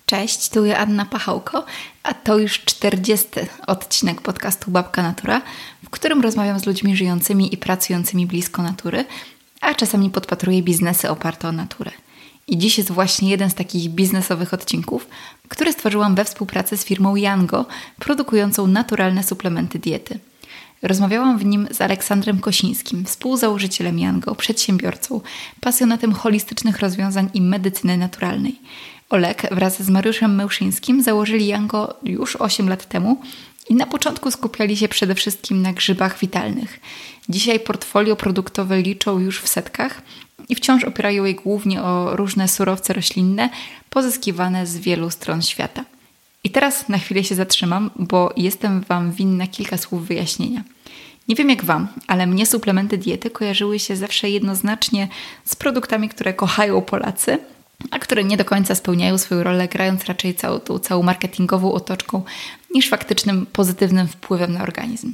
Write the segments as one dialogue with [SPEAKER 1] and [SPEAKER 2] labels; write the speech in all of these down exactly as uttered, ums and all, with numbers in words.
[SPEAKER 1] Cześć, tu ja Anna Pachałko, a to już czterdziesty odcinek podcastu Babka Natura, w którym rozmawiam z ludźmi żyjącymi i pracującymi blisko natury, a czasami podpatruję biznesy oparte o naturę. I dziś jest właśnie jeden z takich biznesowych odcinków, który stworzyłam we współpracy z firmą Yango, produkującą naturalne suplementy diety. Rozmawiałam w nim z Aleksandrem Kosińskim, współzałożycielem Yango, przedsiębiorcą, pasjonatem holistycznych rozwiązań i medycyny naturalnej. Olek wraz z Mariuszem Mełszyńskim założyli Yango już osiem lat temu i na początku skupiali się przede wszystkim na grzybach witalnych. Dzisiaj portfolio produktowe liczą już w setkach i wciąż opierają je głównie o różne surowce roślinne pozyskiwane z wielu stron świata. I teraz na chwilę się zatrzymam, bo jestem Wam winna kilka słów wyjaśnienia. Nie wiem jak Wam, ale mnie suplementy diety kojarzyły się zawsze jednoznacznie z produktami, które kochają Polacy, a które nie do końca spełniają swoją rolę, grając raczej całą tą całą marketingową otoczką niż faktycznym pozytywnym wpływem na organizm.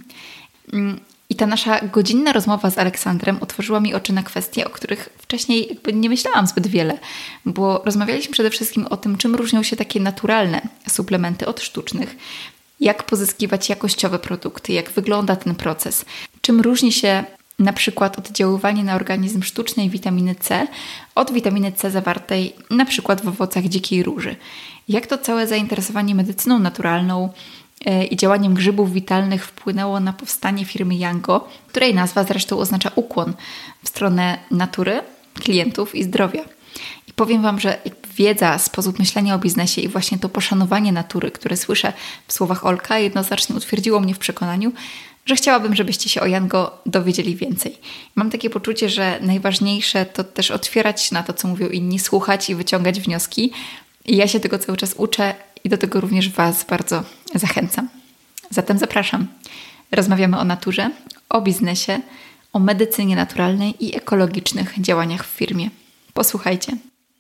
[SPEAKER 1] I ta nasza godzinna rozmowa z Aleksandrem otworzyła mi oczy na kwestie, o których wcześniej jakby nie myślałam zbyt wiele, bo rozmawialiśmy przede wszystkim o tym, czym różnią się takie naturalne suplementy od sztucznych, jak pozyskiwać jakościowe produkty, jak wygląda ten proces, czym różni się na przykład oddziaływanie na organizm sztucznej witaminy C od witaminy C zawartej na przykład w owocach dzikiej róży. Jak to całe zainteresowanie medycyną naturalną i działaniem grzybów witalnych wpłynęło na powstanie firmy Yango, której nazwa zresztą oznacza ukłon w stronę natury, klientów i zdrowia. I powiem Wam, że wiedza, sposób myślenia o biznesie i właśnie to poszanowanie natury, które słyszę w słowach Olka, jednoznacznie utwierdziło mnie w przekonaniu, że chciałabym, żebyście się o Yango dowiedzieli więcej. Mam takie poczucie, że najważniejsze to też otwierać się na to, co mówią inni, słuchać i wyciągać wnioski. I ja się tego cały czas uczę i do tego również Was bardzo zachęcam. Zatem zapraszam. Rozmawiamy o naturze, o biznesie, o medycynie naturalnej i ekologicznych działaniach w firmie. Posłuchajcie.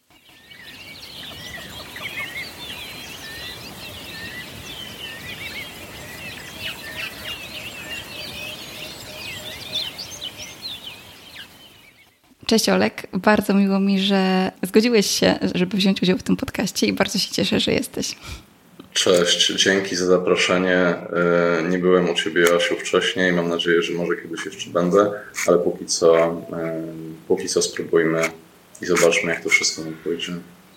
[SPEAKER 1] Cześć Olek, bardzo miło mi, że zgodziłeś się, żeby wziąć udział w tym podcaście i bardzo się cieszę, że jesteś.
[SPEAKER 2] Cześć, dzięki za zaproszenie. Nie byłem u Ciebie, Asiu, wcześniej. Mam nadzieję, że może kiedyś jeszcze będę, ale póki co, póki co spróbujmy i zobaczmy, jak to wszystko nam pójdzie.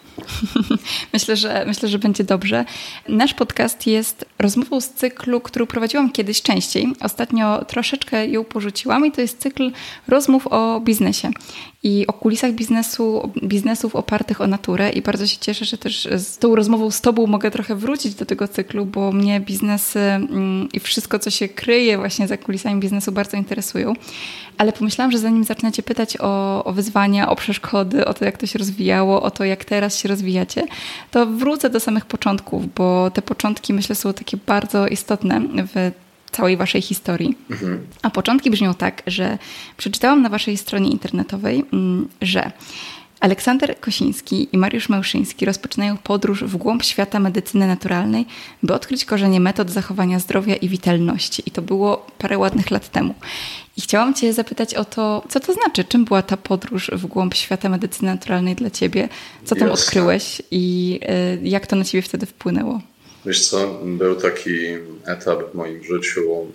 [SPEAKER 1] Myślę, że, myślę, że będzie dobrze. Nasz podcast jest rozmową z cyklu, który prowadziłam kiedyś częściej. Ostatnio troszeczkę ją porzuciłam i to jest cykl rozmów o biznesie i o kulisach biznesu, biznesów opartych o naturę i bardzo się cieszę, że też z tą rozmową z Tobą mogę trochę wrócić do tego cyklu, bo mnie biznesy i wszystko, co się kryje właśnie za kulisami biznesu bardzo interesują. Ale pomyślałam, że zanim zacznę Cię pytać o, o wyzwania, o przeszkody, o to, jak to się rozwijało, o to, jak teraz się rozwijacie, to wrócę do samych początków, bo te początki, myślę, są takie bardzo istotne w całej Waszej historii. Mhm. A początki brzmią tak, że przeczytałam na Waszej stronie internetowej, że Aleksander Kosiński i Mariusz Mełszyński rozpoczynają podróż w głąb świata medycyny naturalnej, by odkryć korzenie metod zachowania zdrowia i witalności. I to było parę ładnych lat temu. I chciałam Cię zapytać o to, co to znaczy? Czym była ta podróż w głąb świata medycyny naturalnej dla Ciebie? Co tam Jasne. odkryłeś i y, jak to na Ciebie wtedy wpłynęło?
[SPEAKER 2] Wiesz co, był taki etap w moim życiu y,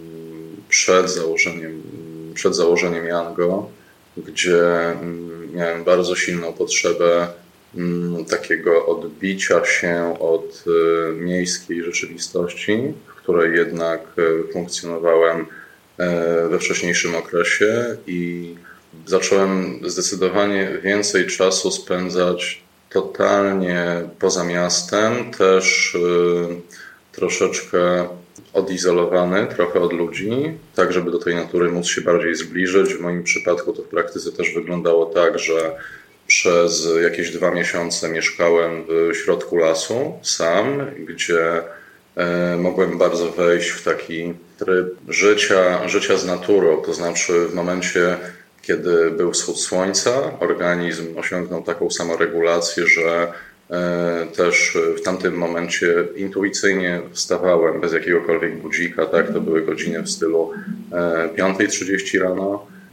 [SPEAKER 2] przed założeniem, przed założeniem Yango, gdzie y, miałem bardzo silną potrzebę y, takiego odbicia się od y, miejskiej rzeczywistości, w której jednak y, funkcjonowałem we wcześniejszym okresie i zacząłem zdecydowanie więcej czasu spędzać totalnie poza miastem, też y, troszeczkę odizolowany, trochę od ludzi, tak żeby do tej natury móc się bardziej zbliżyć. W moim przypadku to w praktyce też wyglądało tak, że przez jakieś dwa miesiące mieszkałem w środku lasu sam, gdzie mogłem bardzo wejść w taki tryb życia, życia z naturą, to znaczy w momencie, kiedy był wschód słońca, organizm osiągnął taką samoregulację, że też w tamtym momencie intuicyjnie wstawałem bez jakiegokolwiek budzika, tak? To były godziny w stylu piąta trzydzieści rano.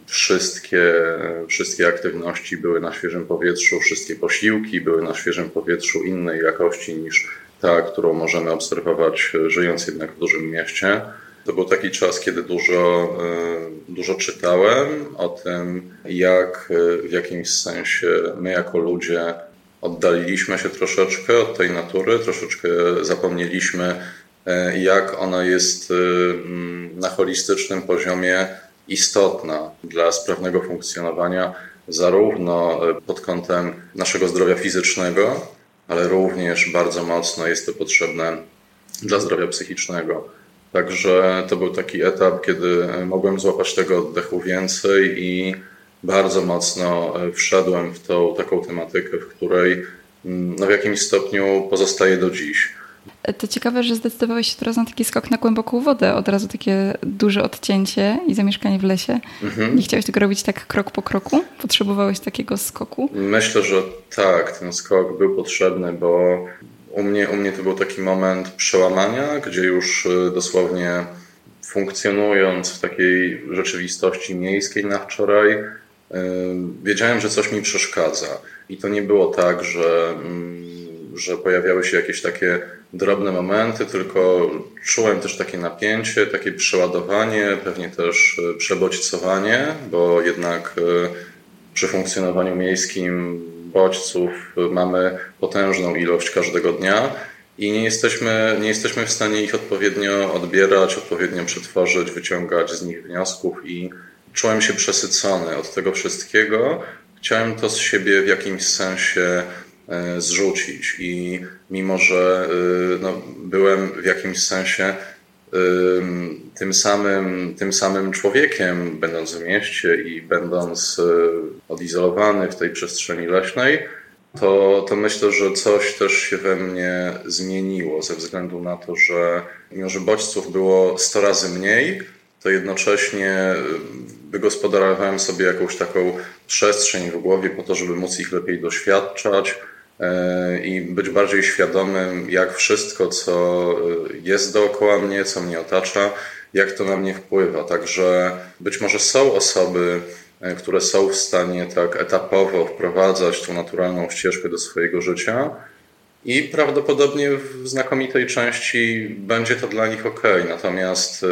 [SPEAKER 2] wszystkie, wszystkie aktywności były na świeżym powietrzu, wszystkie posiłki były na świeżym powietrzu innej jakości niż ta, którą możemy obserwować żyjąc jednak w dużym mieście. To był taki czas, kiedy dużo, dużo czytałem o tym, jak w jakimś sensie my jako ludzie oddaliliśmy się troszeczkę od tej natury, troszeczkę zapomnieliśmy, jak ona jest na holistycznym poziomie istotna dla sprawnego funkcjonowania zarówno pod kątem naszego zdrowia fizycznego, ale również bardzo mocno jest to potrzebne dla zdrowia psychicznego. Także to był taki etap, kiedy mogłem złapać tego oddechu więcej i bardzo mocno wszedłem w tą taką tematykę, w której no, w jakimś stopniu pozostaję do dziś.
[SPEAKER 1] To ciekawe, że zdecydowałeś się teraz na taki skok na głęboką wodę, od razu takie duże odcięcie i zamieszkanie w lesie. Mhm. Nie chciałeś tego robić tak krok po kroku? Potrzebowałeś takiego skoku?
[SPEAKER 2] Myślę, że tak, ten skok był potrzebny, bo u mnie, u mnie to był taki moment przełamania, gdzie już dosłownie funkcjonując w takiej rzeczywistości miejskiej na wczoraj, wiedziałem, że coś mi przeszkadza. I to nie było tak, że, że pojawiały się jakieś takie drobne momenty, tylko czułem też takie napięcie, takie przeładowanie, pewnie też przebodźcowanie, bo jednak przy funkcjonowaniu miejskim bodźców mamy potężną ilość każdego dnia i nie jesteśmy, nie jesteśmy w stanie ich odpowiednio odbierać, odpowiednio przetworzyć, wyciągać z nich wniosków i czułem się przesycony od tego wszystkiego. Chciałem to z siebie w jakimś sensie zrzucić i mimo, że no, byłem w jakimś sensie tym samym, tym samym człowiekiem, będąc w mieście i będąc odizolowany w tej przestrzeni leśnej, to, to myślę, że coś też się we mnie zmieniło ze względu na to, że mimo, że bodźców było sto razy mniej, to jednocześnie wygospodarowałem sobie jakąś taką przestrzeń w głowie po to, żeby móc ich lepiej doświadczać i być bardziej świadomym, jak wszystko, co jest dookoła mnie, co mnie otacza, jak to na mnie wpływa. Także być może są osoby, które są w stanie tak etapowo wprowadzać tą naturalną ścieżkę do swojego życia i prawdopodobnie w znakomitej części będzie to dla nich okej. Natomiast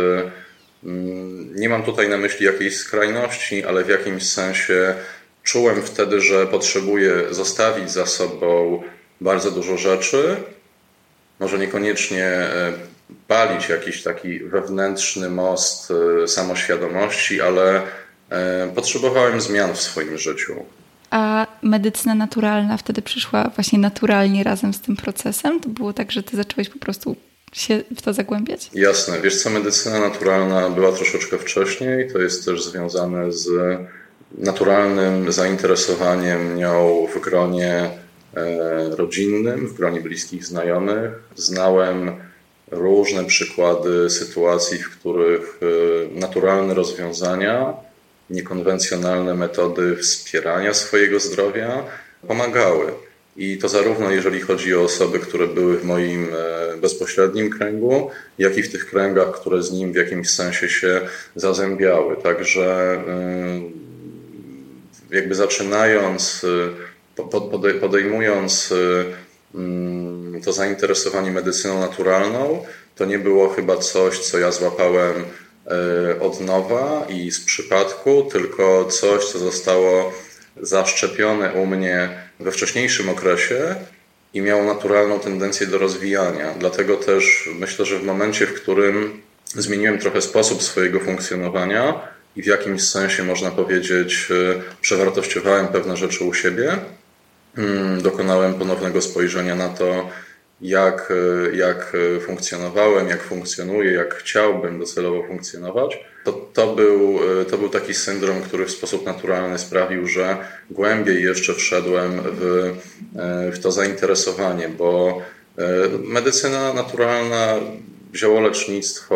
[SPEAKER 2] nie mam tutaj na myśli jakiejś skrajności, ale w jakimś sensie czułem wtedy, że potrzebuję zostawić za sobą bardzo dużo rzeczy, może niekoniecznie palić jakiś taki wewnętrzny most samoświadomości, ale potrzebowałem zmian w swoim życiu.
[SPEAKER 1] A medycyna naturalna wtedy przyszła właśnie naturalnie razem z tym procesem? To było tak, że ty zacząłeś po prostu się w to zagłębiać?
[SPEAKER 2] Jasne. Wiesz co, medycyna naturalna była troszeczkę wcześniej. To jest też związane z naturalnym zainteresowaniem nią w gronie rodzinnym, w gronie bliskich znajomych. Znałem różne przykłady sytuacji, w których naturalne rozwiązania, niekonwencjonalne metody wspierania swojego zdrowia pomagały. I to zarówno jeżeli chodzi o osoby, które były w moim bezpośrednim kręgu, jak i w tych kręgach, które z nim w jakimś sensie się zazębiały. Także jakby zaczynając, podejmując to zainteresowanie medycyną naturalną, to nie było chyba coś, co ja złapałem od nowa i z przypadku, tylko coś, co zostało zaszczepione u mnie we wcześniejszym okresie i miało naturalną tendencję do rozwijania. Dlatego też myślę, że w momencie, w którym zmieniłem trochę sposób swojego funkcjonowania i w jakimś sensie, można powiedzieć, przewartościowałem pewne rzeczy u siebie, dokonałem ponownego spojrzenia na to, jak, jak funkcjonowałem, jak funkcjonuję, jak chciałbym docelowo funkcjonować, to, to, był, to był taki syndrom, który w sposób naturalny sprawił, że głębiej jeszcze wszedłem w, w to zainteresowanie, bo medycyna naturalna, ziołolecznictwo,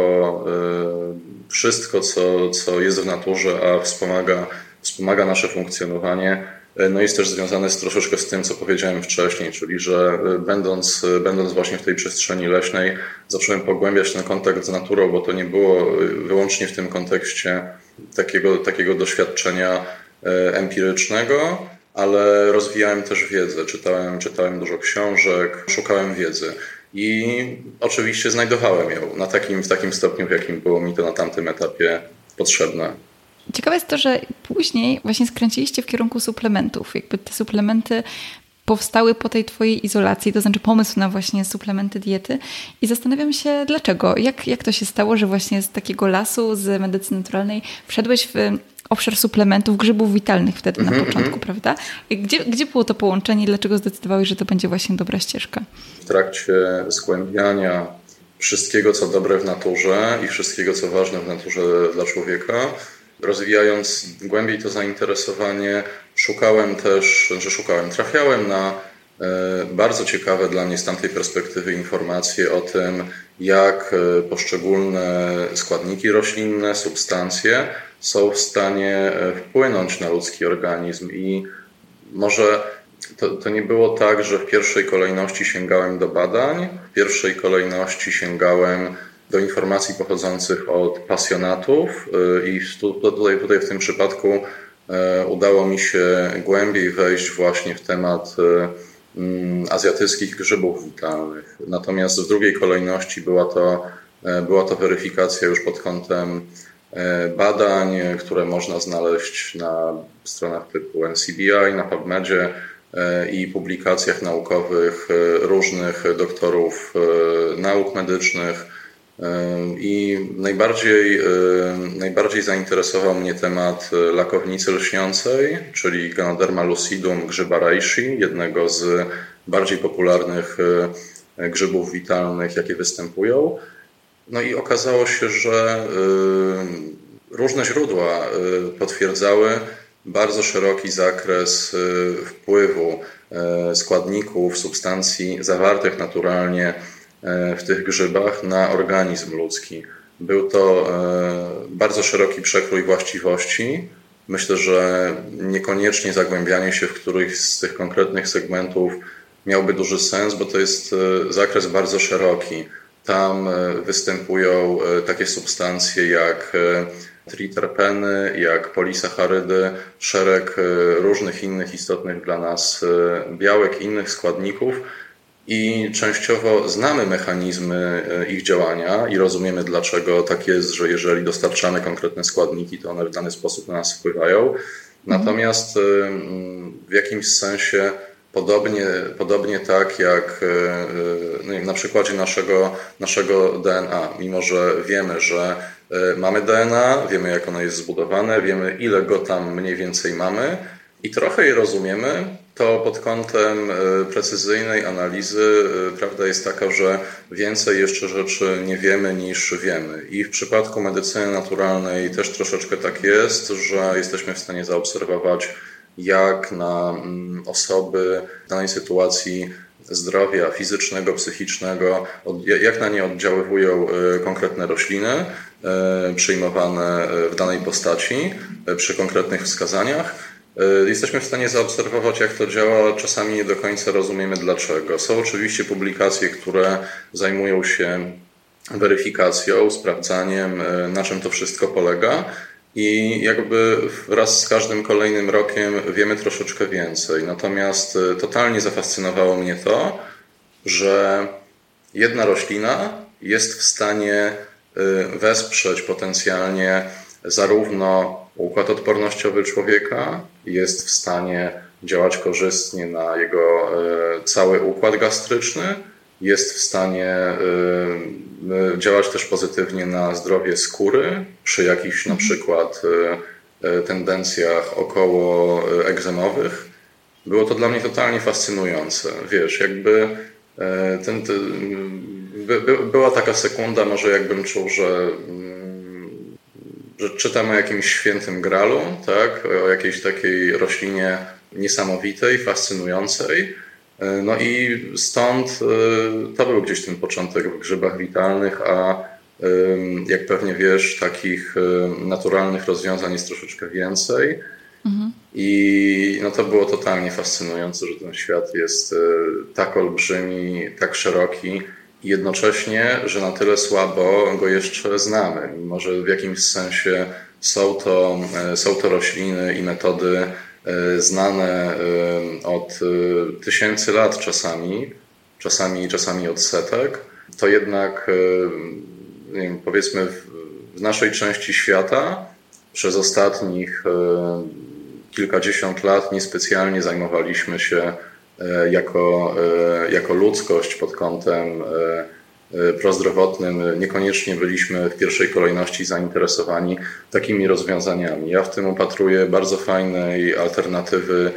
[SPEAKER 2] wszystko, co, co jest w naturze, a wspomaga, wspomaga nasze funkcjonowanie, no jest też związane z troszeczkę z tym, co powiedziałem wcześniej, czyli że będąc, będąc właśnie w tej przestrzeni leśnej, zacząłem pogłębiać ten kontakt z naturą, bo to nie było wyłącznie w tym kontekście takiego, takiego doświadczenia empirycznego, ale rozwijałem też wiedzę, czytałem, czytałem dużo książek, szukałem wiedzy i oczywiście znajdowałem ją na takim, w takim stopniu, w jakim było mi to na tamtym etapie potrzebne.
[SPEAKER 1] Ciekawe jest to, że później właśnie skręciliście w kierunku suplementów. Jakby te suplementy powstały po tej twojej izolacji, to znaczy pomysł na właśnie suplementy diety i zastanawiam się dlaczego. Jak, jak to się stało, że właśnie z takiego lasu, z medycyny naturalnej wszedłeś w obszar suplementów, grzybów witalnych wtedy na mm-hmm. początku, prawda? Gdzie, gdzie było to połączenie i dlaczego zdecydowałeś, że to będzie właśnie dobra ścieżka?
[SPEAKER 2] W trakcie zgłębiania wszystkiego, co dobre w naturze i wszystkiego, co ważne w naturze dla człowieka, rozwijając głębiej to zainteresowanie, szukałem też, że szukałem, trafiałem na bardzo ciekawe dla mnie z tamtej perspektywy informacje o tym, jak poszczególne składniki roślinne, substancje są w stanie wpłynąć na ludzki organizm i może to, to nie było tak, że w pierwszej kolejności sięgałem do badań, w pierwszej kolejności sięgałem do informacji pochodzących od pasjonatów i tutaj, tutaj w tym przypadku udało mi się głębiej wejść właśnie w temat azjatyckich grzybów witalnych. Natomiast w drugiej kolejności była to, była to weryfikacja już pod kątem badań, które można znaleźć na stronach typu N C B I, na PubMedzie i publikacjach naukowych różnych doktorów nauk medycznych. I najbardziej, najbardziej zainteresował mnie temat lakownicy lśniącej, czyli Ganoderma lucidum grzyba reishi, jednego z bardziej popularnych grzybów witalnych, jakie występują. No i okazało się, że różne źródła potwierdzały bardzo szeroki zakres wpływu składników, substancji zawartych naturalnie w tych grzybach na organizm ludzki. Był to bardzo szeroki przekrój właściwości. Myślę, że niekoniecznie zagłębianie się w którychś z tych konkretnych segmentów miałby duży sens, bo to jest zakres bardzo szeroki. Tam występują takie substancje jak triterpeny, jak polisacharydy, szereg różnych innych istotnych dla nas białek, innych składników i częściowo znamy mechanizmy ich działania i rozumiemy, dlaczego tak jest, że jeżeli dostarczamy konkretne składniki, to one w dany sposób na nas wpływają. Natomiast w jakimś sensie Podobnie, podobnie tak jak no na przykładzie naszego, naszego D N A, mimo że wiemy, że mamy D N A, wiemy jak ono jest zbudowane, wiemy ile go tam mniej więcej mamy i trochę je rozumiemy, to pod kątem precyzyjnej analizy prawda jest taka, że więcej jeszcze rzeczy nie wiemy niż wiemy. I w przypadku medycyny naturalnej też troszeczkę tak jest, że jesteśmy w stanie zaobserwować, jak na osoby w danej sytuacji zdrowia fizycznego, psychicznego, jak na nie oddziaływują konkretne rośliny przyjmowane w danej postaci przy konkretnych wskazaniach. Jesteśmy w stanie zaobserwować, jak to działa, czasami nie do końca rozumiemy dlaczego. Są oczywiście publikacje, które zajmują się weryfikacją, sprawdzaniem, na czym to wszystko polega. I jakby wraz z każdym kolejnym rokiem wiemy troszeczkę więcej. Natomiast totalnie zafascynowało mnie to, że jedna roślina jest w stanie wesprzeć potencjalnie zarówno układ odpornościowy człowieka, jest w stanie działać korzystnie na jego cały układ gastryczny, jest w stanie działać też pozytywnie na zdrowie skóry przy jakichś na przykład tendencjach około egzemowych. Było to dla mnie totalnie fascynujące. Wiesz, jakby ten, ten, by, by, była taka sekunda, może jakbym czuł, że, że czytam o jakimś świętym gralu, tak? O jakiejś takiej roślinie niesamowitej, fascynującej. No i stąd to był gdzieś ten początek w grzybach witalnych, a jak pewnie wiesz, takich naturalnych rozwiązań jest troszeczkę więcej
[SPEAKER 1] Mhm.
[SPEAKER 2] I no to było totalnie fascynujące, że ten świat jest tak olbrzymi, tak szeroki i jednocześnie, że na tyle słabo go jeszcze znamy. Mimo że w jakimś sensie są to, są to rośliny i metody znane od tysięcy lat czasami, czasami, czasami od setek, to jednak nie wiem, powiedzmy w, w naszej części świata przez ostatnich kilkadziesiąt lat niespecjalnie zajmowaliśmy się jako, jako ludzkość pod kątem prozdrowotnym. Niekoniecznie byliśmy w pierwszej kolejności zainteresowani takimi rozwiązaniami. Ja w tym upatruję bardzo fajnej alternatywy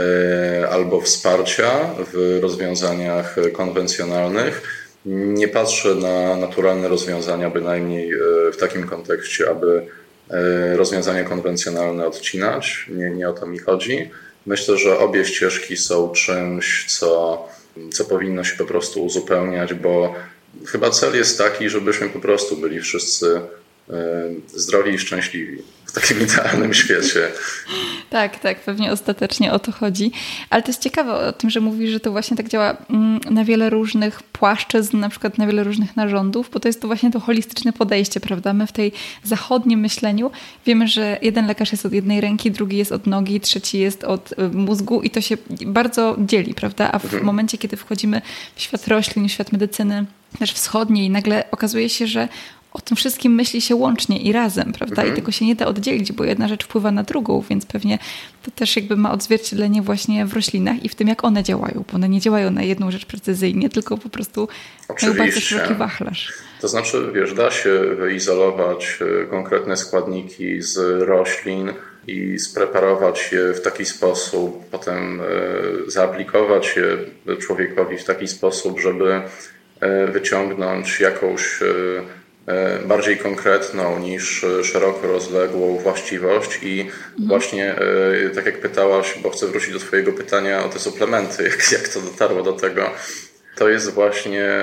[SPEAKER 2] albo wsparcia w rozwiązaniach konwencjonalnych. Nie patrzę na naturalne rozwiązania bynajmniej w takim kontekście, aby rozwiązania konwencjonalne odcinać. Nie, nie o to mi chodzi. Myślę, że obie ścieżki są czymś, co, co powinno się po prostu uzupełniać, bo chyba cel jest taki, żebyśmy po prostu byli wszyscy zdrowi i szczęśliwi w takim idealnym świecie.
[SPEAKER 1] Tak, tak, pewnie ostatecznie o to chodzi. Ale to jest ciekawe o tym, że mówisz, że to właśnie tak działa na wiele różnych płaszczyzn, na przykład na wiele różnych narządów, bo to jest to właśnie to holistyczne podejście, prawda? My w tej zachodnim myśleniu wiemy, że jeden lekarz jest od jednej ręki, drugi jest od nogi, trzeci jest od mózgu i to się bardzo dzieli, prawda? A w mhm. momencie, kiedy wchodzimy w świat roślin, w świat medycyny też wschodniej, nagle okazuje się, że o tym wszystkim myśli się łącznie i razem, prawda? Mhm. I tego się nie da oddzielić, bo jedna rzecz wpływa na drugą, więc pewnie to też jakby ma odzwierciedlenie właśnie w roślinach i w tym, jak one działają, bo one nie działają na jedną rzecz precyzyjnie, tylko po prostu mają bardzo szeroki wachlarz.
[SPEAKER 2] To znaczy, wiesz, da się wyizolować konkretne składniki z roślin i spreparować je w taki sposób, potem zaaplikować je człowiekowi w taki sposób, żeby wyciągnąć jakąś bardziej konkretną niż szeroko rozległą właściwość i mhm. właśnie tak jak pytałaś, bo chcę wrócić do twojego pytania o te suplementy, jak, jak to dotarło do tego, to jest właśnie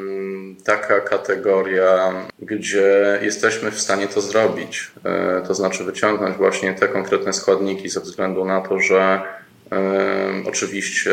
[SPEAKER 2] taka kategoria, gdzie jesteśmy w stanie to zrobić, to znaczy wyciągnąć właśnie te konkretne składniki ze względu na to, że oczywiście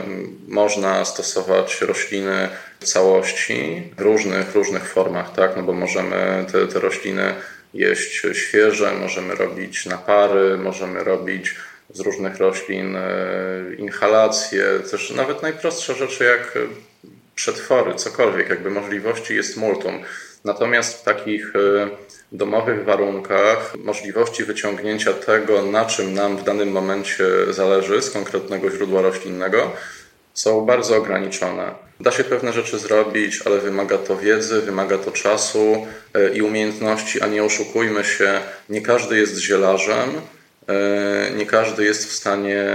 [SPEAKER 2] można stosować rośliny w całości w różnych, różnych formach, tak? No bo możemy te, te rośliny jeść świeże, możemy robić napary, możemy robić z różnych roślin inhalacje, też nawet najprostsze rzeczy jak przetwory, cokolwiek, jakby możliwości jest multum. Natomiast w takich domowych warunkach możliwości wyciągnięcia tego, na czym nam w danym momencie zależy z konkretnego źródła roślinnego, są bardzo ograniczone. Da się pewne rzeczy zrobić, ale wymaga to wiedzy, wymaga to czasu i umiejętności, a nie oszukujmy się, nie każdy jest zielarzem, nie każdy jest w stanie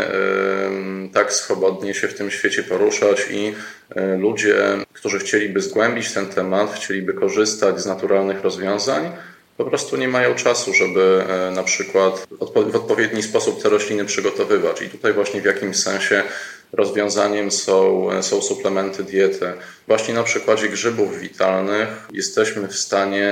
[SPEAKER 2] tak swobodnie się w tym świecie poruszać i ludzie, którzy chcieliby zgłębić ten temat, chcieliby korzystać z naturalnych rozwiązań, po prostu nie mają czasu, żeby na przykład w odpowiedni sposób te rośliny przygotowywać. I tutaj właśnie w jakimś sensie rozwiązaniem są, są suplementy diety. Właśnie na przykładzie grzybów witalnych jesteśmy w stanie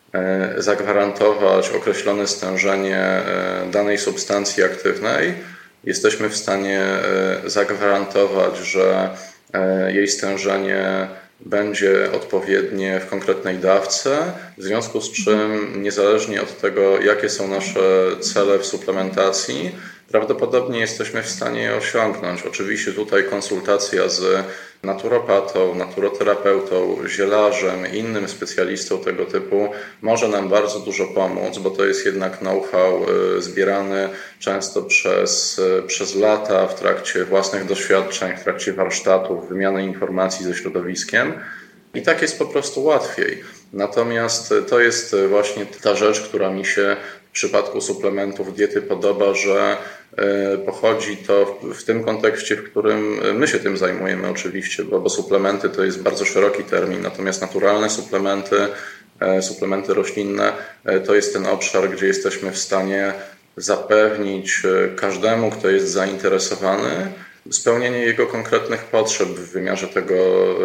[SPEAKER 2] zagwarantować określone stężenie danej substancji aktywnej. Jesteśmy w stanie zagwarantować, że jej stężenie będzie odpowiednie w konkretnej dawce, w związku z czym niezależnie od tego, jakie są nasze cele w suplementacji, prawdopodobnie jesteśmy w stanie je osiągnąć. Oczywiście tutaj konsultacja z naturopatą, naturoterapeutą, zielarzem, innym specjalistą tego typu może nam bardzo dużo pomóc, bo to jest jednak know-how zbierany często przez, przez lata w trakcie własnych doświadczeń, w trakcie warsztatów, wymiany informacji ze środowiskiem i tak jest po prostu łatwiej. Natomiast to jest właśnie ta rzecz, która mi się w przypadku suplementów diety podoba, że pochodzi to w tym kontekście, w którym my się tym zajmujemy oczywiście, bo, bo suplementy to jest bardzo szeroki termin, natomiast naturalne suplementy, suplementy roślinne to jest ten obszar, gdzie jesteśmy w stanie zapewnić każdemu, kto jest zainteresowany, spełnienie jego konkretnych potrzeb w wymiarze tego,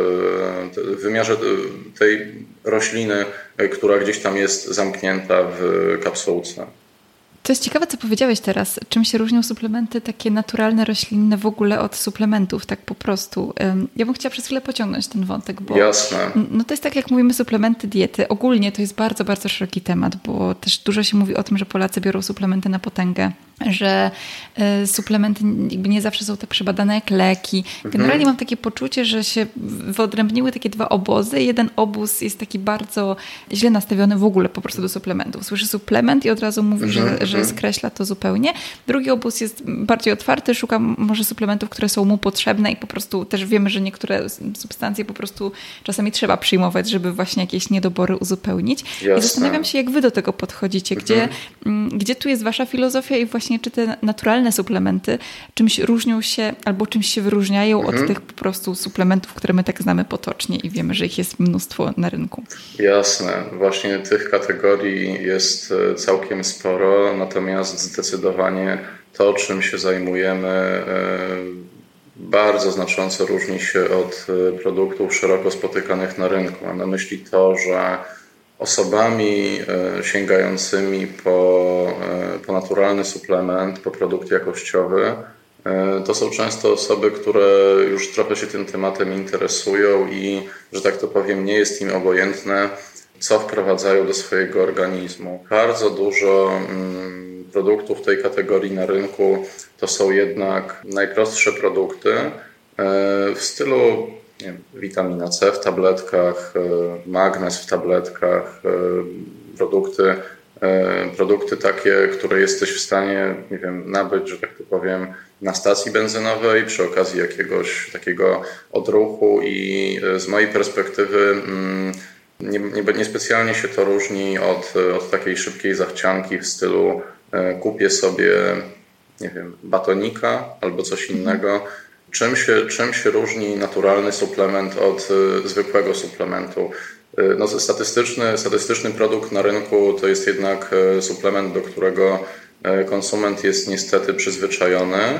[SPEAKER 2] w wymiarze tej rośliny, która gdzieś tam jest zamknięta w kapsułce.
[SPEAKER 1] To jest ciekawe, co powiedziałeś teraz. Czym się różnią suplementy takie naturalne, roślinne w ogóle od suplementów, tak po prostu. Ja bym chciała przez chwilę pociągnąć ten wątek, bo
[SPEAKER 2] Jasne.
[SPEAKER 1] No to jest tak, jak mówimy suplementy, diety. Ogólnie to jest bardzo, bardzo szeroki temat, bo też dużo się mówi o tym, że Polacy biorą suplementy na potęgę, że y, suplementy jakby nie zawsze są tak przebadane jak leki. Generalnie mhm. mam takie poczucie, że się wyodrębniły takie dwa obozy. Jeden obóz jest taki bardzo źle nastawiony w ogóle po prostu do suplementów. Słyszy suplement i od razu mówi, mhm. że, że skreśla to zupełnie. Drugi obóz jest bardziej otwarty, szuka może suplementów, które są mu potrzebne i po prostu też wiemy, że niektóre substancje po prostu czasami trzeba przyjmować, żeby właśnie jakieś niedobory uzupełnić. Jasne. I zastanawiam się, jak wy do tego podchodzicie. Gdzie, mhm. gdzie tu jest wasza filozofia i właśnie czy te naturalne suplementy czymś różnią się albo czymś się wyróżniają mhm. od tych po prostu suplementów, które my tak znamy potocznie i wiemy, że ich jest mnóstwo na rynku.
[SPEAKER 2] Jasne. Właśnie tych kategorii jest całkiem sporo, natomiast zdecydowanie to, czym się zajmujemy, bardzo znacząco różni się od produktów szeroko spotykanych na rynku. Mam na myśli to, że osobami sięgającymi po, po naturalny suplement, po produkt jakościowy, to są często osoby, które już trochę się tym tematem interesują i, że tak to powiem, nie jest im obojętne, co wprowadzają do swojego organizmu. Bardzo dużo produktów tej kategorii na rynku to są jednak najprostsze produkty w stylu nie wiem, witamina C w tabletkach, magnez w tabletkach, produkty, produkty takie, które jesteś w stanie, nie wiem, nabyć, że tak to powiem, na stacji benzynowej przy okazji jakiegoś takiego odruchu i z mojej perspektywy nie, nie, nie specjalnie się to różni od, od takiej szybkiej zachcianki w stylu kupię sobie, nie wiem, batonika albo coś innego. Czym się, czym się różni naturalny suplement od y, zwykłego suplementu? Y, no, statystyczny, statystyczny produkt na rynku to jest jednak y, suplement, do którego y, konsument jest niestety przyzwyczajony y,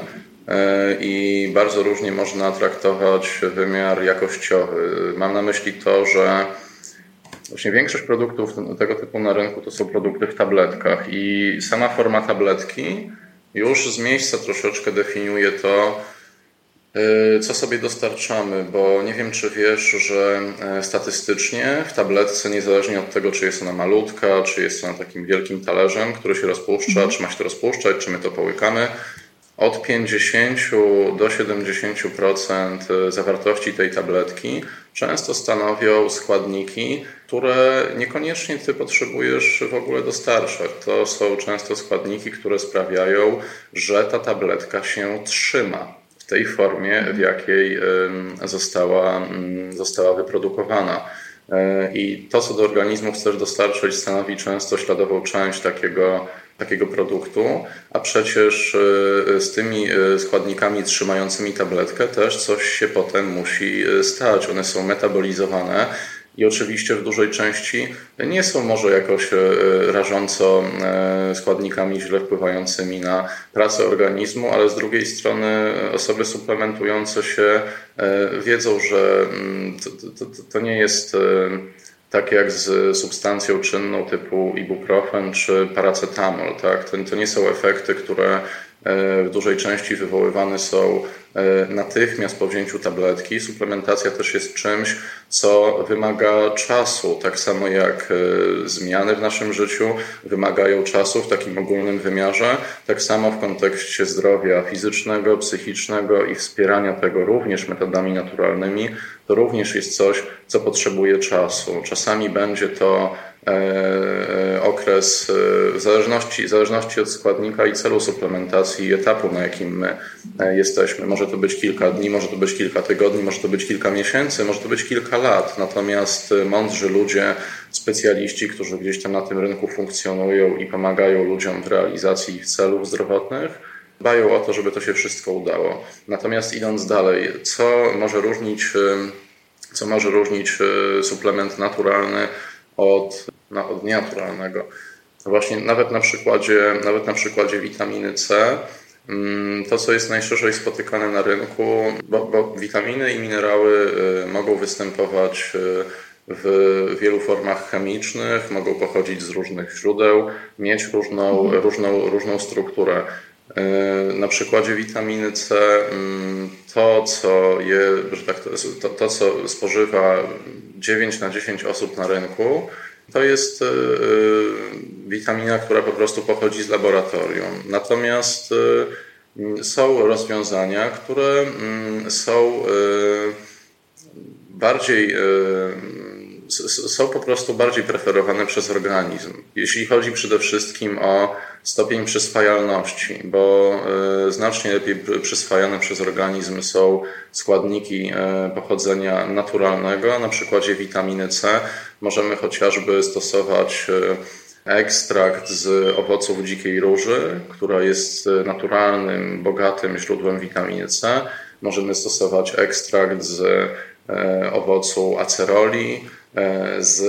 [SPEAKER 2] i bardzo różnie można traktować wymiar jakościowy. Mam na myśli to, że właśnie większość produktów tego typu na rynku to są produkty w tabletkach i sama forma tabletki już z miejsca troszeczkę definiuje to, co sobie dostarczamy, bo nie wiem, czy wiesz, że statystycznie w tabletce, niezależnie od tego, czy jest ona malutka, czy jest ona takim wielkim talerzem, który się rozpuszcza, mm. czy ma się to rozpuszczać, czy my to połykamy, od pięćdziesiąt do siedemdziesięciu procent zawartości tej tabletki często stanowią składniki, które niekoniecznie ty potrzebujesz w ogóle dostarczać. To są często składniki, które sprawiają, że ta tabletka się trzyma w tej formie, w jakiej została, została wyprodukowana. I to, co do organizmu chcesz dostarczyć, stanowi często śladową część takiego, takiego produktu, a przecież z tymi składnikami trzymającymi tabletkę też coś się potem musi stać. One są metabolizowane i oczywiście w dużej części nie są może jakoś rażąco składnikami źle wpływającymi na pracę organizmu, ale z drugiej strony osoby suplementujące się wiedzą, że to, to, to nie jest tak jak z substancją czynną typu ibuprofen czy paracetamol. Tak? To, to nie są efekty, które w dużej części wywoływane są natychmiast po wzięciu tabletki. Suplementacja też jest czymś, co wymaga czasu, tak samo jak zmiany w naszym życiu wymagają czasu w takim ogólnym wymiarze, tak samo w kontekście zdrowia fizycznego, psychicznego i wspierania tego również metodami naturalnymi, to również jest coś, co potrzebuje czasu. Czasami będzie to okres w zależności, w zależności od składnika i celu suplementacji i etapu, na jakim my jesteśmy. Może to być kilka dni, może to być kilka tygodni, może to być kilka miesięcy, może to być kilka lat. Natomiast mądrzy ludzie, specjaliści, którzy gdzieś tam na tym rynku funkcjonują i pomagają ludziom w realizacji ich celów zdrowotnych, dbają o to, żeby to się wszystko udało. Natomiast idąc dalej, co może różnić, co może różnić suplement naturalny od, no, od nienaturalnego? Właśnie nawet na przykładzie, nawet na przykładzie witaminy C, to co jest najszerzej spotykane na rynku, bo, bo witaminy i minerały mogą występować w wielu formach chemicznych, mogą pochodzić z różnych źródeł, mieć różną, mhm. różną, różną strukturę. Na przykładzie witaminy C to, co je, że tak, to, to, co spożywa dziewięć na dziesięć osób na rynku, to jest witamina, która po prostu pochodzi z laboratorium. Natomiast są rozwiązania, które są bardziej są po prostu bardziej preferowane przez organizm. Jeśli chodzi przede wszystkim o stopień przyswajalności, bo znacznie lepiej przyswajane przez organizm są składniki pochodzenia naturalnego. Na przykładzie witaminy C możemy chociażby stosować ekstrakt z owoców dzikiej róży, która jest naturalnym, bogatym źródłem witaminy C. Możemy stosować ekstrakt z owocu aceroli, z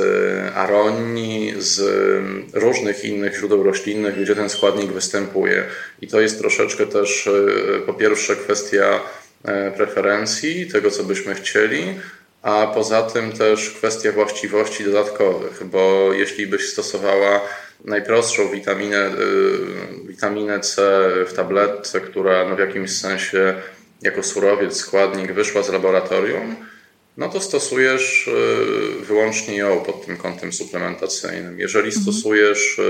[SPEAKER 2] aronii, z różnych innych źródeł roślinnych, gdzie ten składnik występuje. I to jest troszeczkę też po pierwsze kwestia preferencji, tego co byśmy chcieli, a poza tym też kwestia właściwości dodatkowych, bo jeśli byś stosowała najprostszą witaminę, witaminę C w tabletce, która no w jakimś sensie jako surowiec, składnik wyszła z laboratorium, no to stosujesz wyłącznie ją pod tym kątem suplementacyjnym. Jeżeli mhm. stosujesz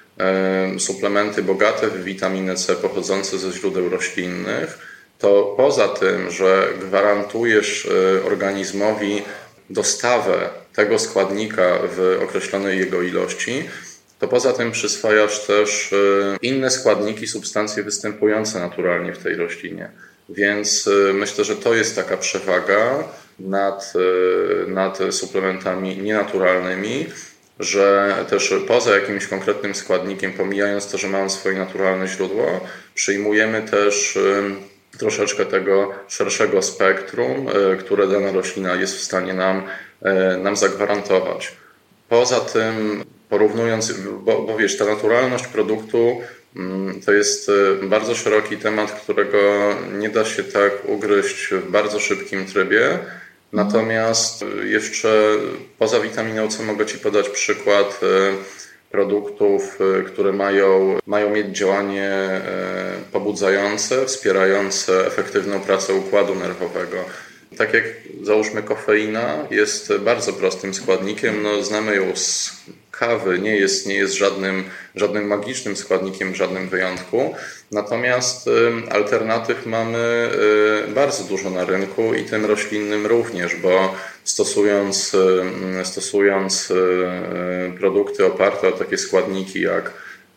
[SPEAKER 2] suplementy bogate w witaminę C pochodzące ze źródeł roślinnych, to poza tym, że gwarantujesz organizmowi dostawę tego składnika w określonej jego ilości, to poza tym przyswajasz też inne składniki, substancje występujące naturalnie w tej roślinie. Więc myślę, że to jest taka przewaga nad, nad suplementami nienaturalnymi, że też poza jakimś konkretnym składnikiem, pomijając to, że mamy swoje naturalne źródło, przyjmujemy też troszeczkę tego szerszego spektrum, które dana roślina jest w stanie nam, nam zagwarantować. Poza tym, porównując, bo, bo wiesz, ta naturalność produktu to jest bardzo szeroki temat, którego nie da się tak ugryźć w bardzo szybkim trybie. Natomiast jeszcze poza witaminą C mogę Ci podać przykład produktów, które mają, mają mieć działanie pobudzające, wspierające efektywną pracę układu nerwowego. Tak jak załóżmy kofeina jest bardzo prostym składnikiem, no znamy ją z kawy, nie jest, nie jest żadnym, żadnym magicznym składnikiem w żadnym wyjątku. Natomiast alternatyw mamy bardzo dużo na rynku i tym roślinnym również, bo stosując, stosując produkty oparte o takie składniki jak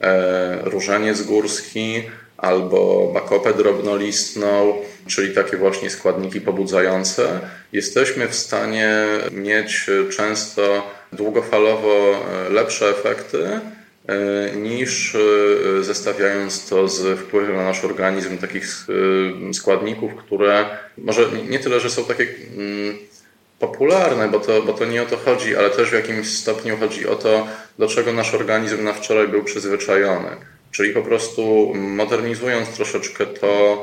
[SPEAKER 2] różaniec górski albo bakopę drobnolistną, czyli takie właśnie składniki pobudzające, jesteśmy w stanie mieć często długofalowo lepsze efekty niż zestawiając to z wpływem na nasz organizm takich składników, które może nie tyle, że są takie popularne, bo to, bo to nie o to chodzi, ale też w jakimś stopniu chodzi o to, do czego nasz organizm na wczoraj był przyzwyczajony. Czyli po prostu modernizując troszeczkę to,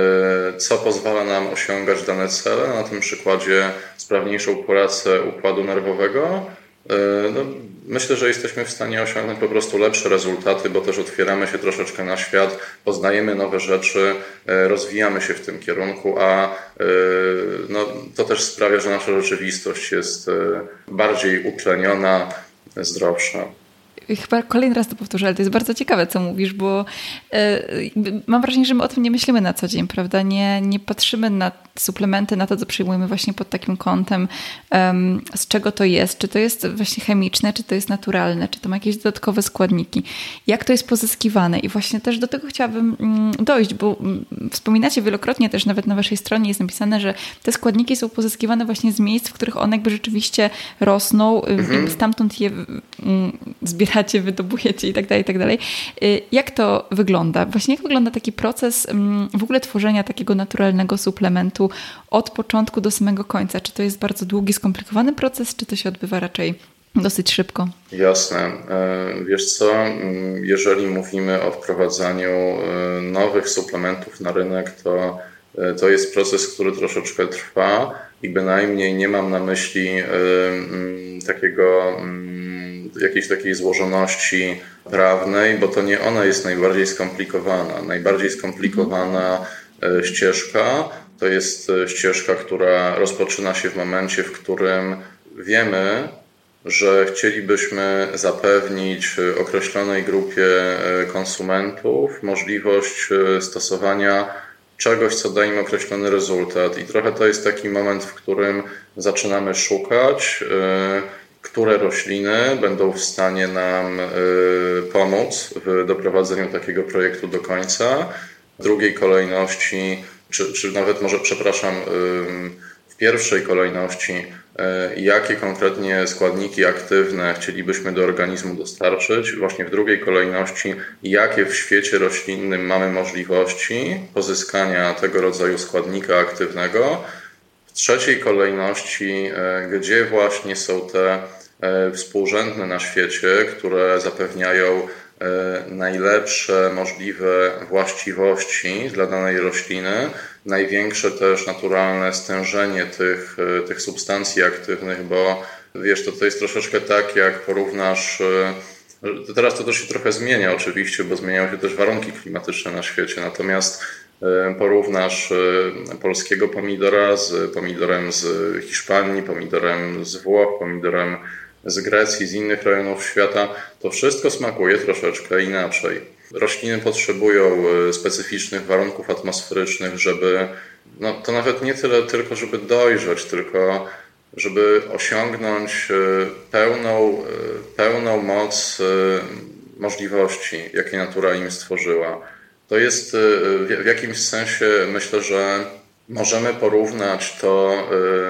[SPEAKER 2] co pozwala nam osiągać dane cele, na tym przykładzie sprawniejszą pracę układu nerwowego, no, myślę, że jesteśmy w stanie osiągnąć po prostu lepsze rezultaty, bo też otwieramy się troszeczkę na świat, poznajemy nowe rzeczy, rozwijamy się w tym kierunku, a no, to też sprawia, że nasza rzeczywistość jest bardziej utleniona, zdrowsza.
[SPEAKER 1] Chyba kolejny raz to powtórzę, ale to jest bardzo ciekawe, co mówisz, bo y, mam wrażenie, że my o tym nie myślimy na co dzień, prawda? Nie, nie patrzymy na suplementy, na to, co przyjmujemy właśnie pod takim kątem, um, z czego to jest, czy to jest właśnie chemiczne, czy to jest naturalne, czy to ma jakieś dodatkowe składniki, jak to jest pozyskiwane i właśnie też do tego chciałabym mm, dojść, bo mm, wspominacie wielokrotnie też, nawet na waszej stronie jest napisane, że te składniki są pozyskiwane właśnie z miejsc, w których one jakby rzeczywiście rosną, mhm. jakby stamtąd je mm, zbieracie, wydobujecie i tak dalej, i tak dalej. Jak to wygląda? Właśnie jak wygląda taki proces w ogóle tworzenia takiego naturalnego suplementu od początku do samego końca? Czy to jest bardzo długi, skomplikowany proces, czy to się odbywa raczej dosyć szybko?
[SPEAKER 2] Jasne. Wiesz co, jeżeli mówimy o wprowadzaniu nowych suplementów na rynek, to to jest proces, który troszeczkę trwa. i bynajmniej nie mam na myśli takiego, jakiejś takiej złożoności prawnej, bo to nie ona jest najbardziej skomplikowana. Najbardziej skomplikowana ścieżka to jest ścieżka, która rozpoczyna się w momencie, w którym wiemy, że chcielibyśmy zapewnić określonej grupie konsumentów możliwość stosowania czegoś, co da im określony rezultat. I trochę to jest taki moment, w którym zaczynamy szukać, które rośliny będą w stanie nam pomóc w doprowadzeniu takiego projektu do końca. W drugiej kolejności, czy, czy nawet może, przepraszam, w pierwszej kolejności, jakie konkretnie składniki aktywne chcielibyśmy do organizmu dostarczyć. Właśnie w drugiej kolejności, jakie w świecie roślinnym mamy możliwości pozyskania tego rodzaju składnika aktywnego. W trzeciej kolejności, gdzie właśnie są te współrzędne na świecie, które zapewniają najlepsze możliwe właściwości dla danej rośliny, największe też naturalne stężenie tych, tych substancji aktywnych, bo wiesz, to, to jest troszeczkę tak, jak porównasz, teraz to też się trochę zmienia oczywiście, bo zmieniają się też warunki klimatyczne na świecie, natomiast porównasz polskiego pomidora z pomidorem z Hiszpanii, pomidorem z Włoch, pomidorem z Grecji, z innych rejonów świata, to wszystko smakuje troszeczkę inaczej. Rośliny potrzebują specyficznych warunków atmosferycznych, żeby, no to nawet nie tyle tylko, żeby dojrzeć, tylko żeby osiągnąć pełną, pełną moc możliwości, jakie natura im stworzyła. To jest w jakimś sensie, myślę, że możemy porównać to.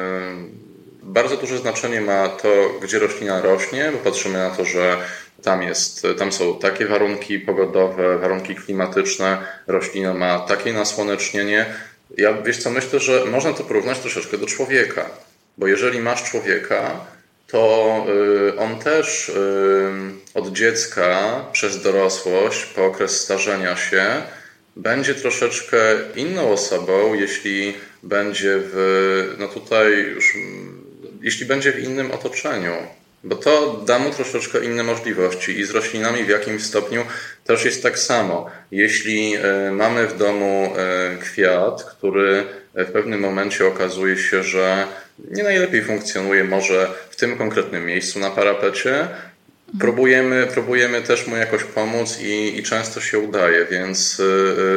[SPEAKER 2] Bardzo duże znaczenie ma to, gdzie roślina rośnie, bo patrzymy na to, że tam, jest, tam są takie warunki pogodowe, warunki klimatyczne, roślina ma takie nasłonecznienie. Ja, wiesz co, myślę, że można to porównać troszeczkę do człowieka, bo jeżeli masz człowieka, to on też od dziecka przez dorosłość, po okres starzenia się, będzie troszeczkę inną osobą, jeśli będzie w, no tutaj już, jeśli będzie w innym otoczeniu, bo to da mu troszeczkę inne możliwości i z roślinami w jakimś stopniu też jest tak samo. Jeśli mamy w domu kwiat, który w pewnym momencie okazuje się, że nie najlepiej funkcjonuje może w tym konkretnym miejscu na parapecie, próbujemy, próbujemy też mu jakoś pomóc i, i często się udaje, więc yy,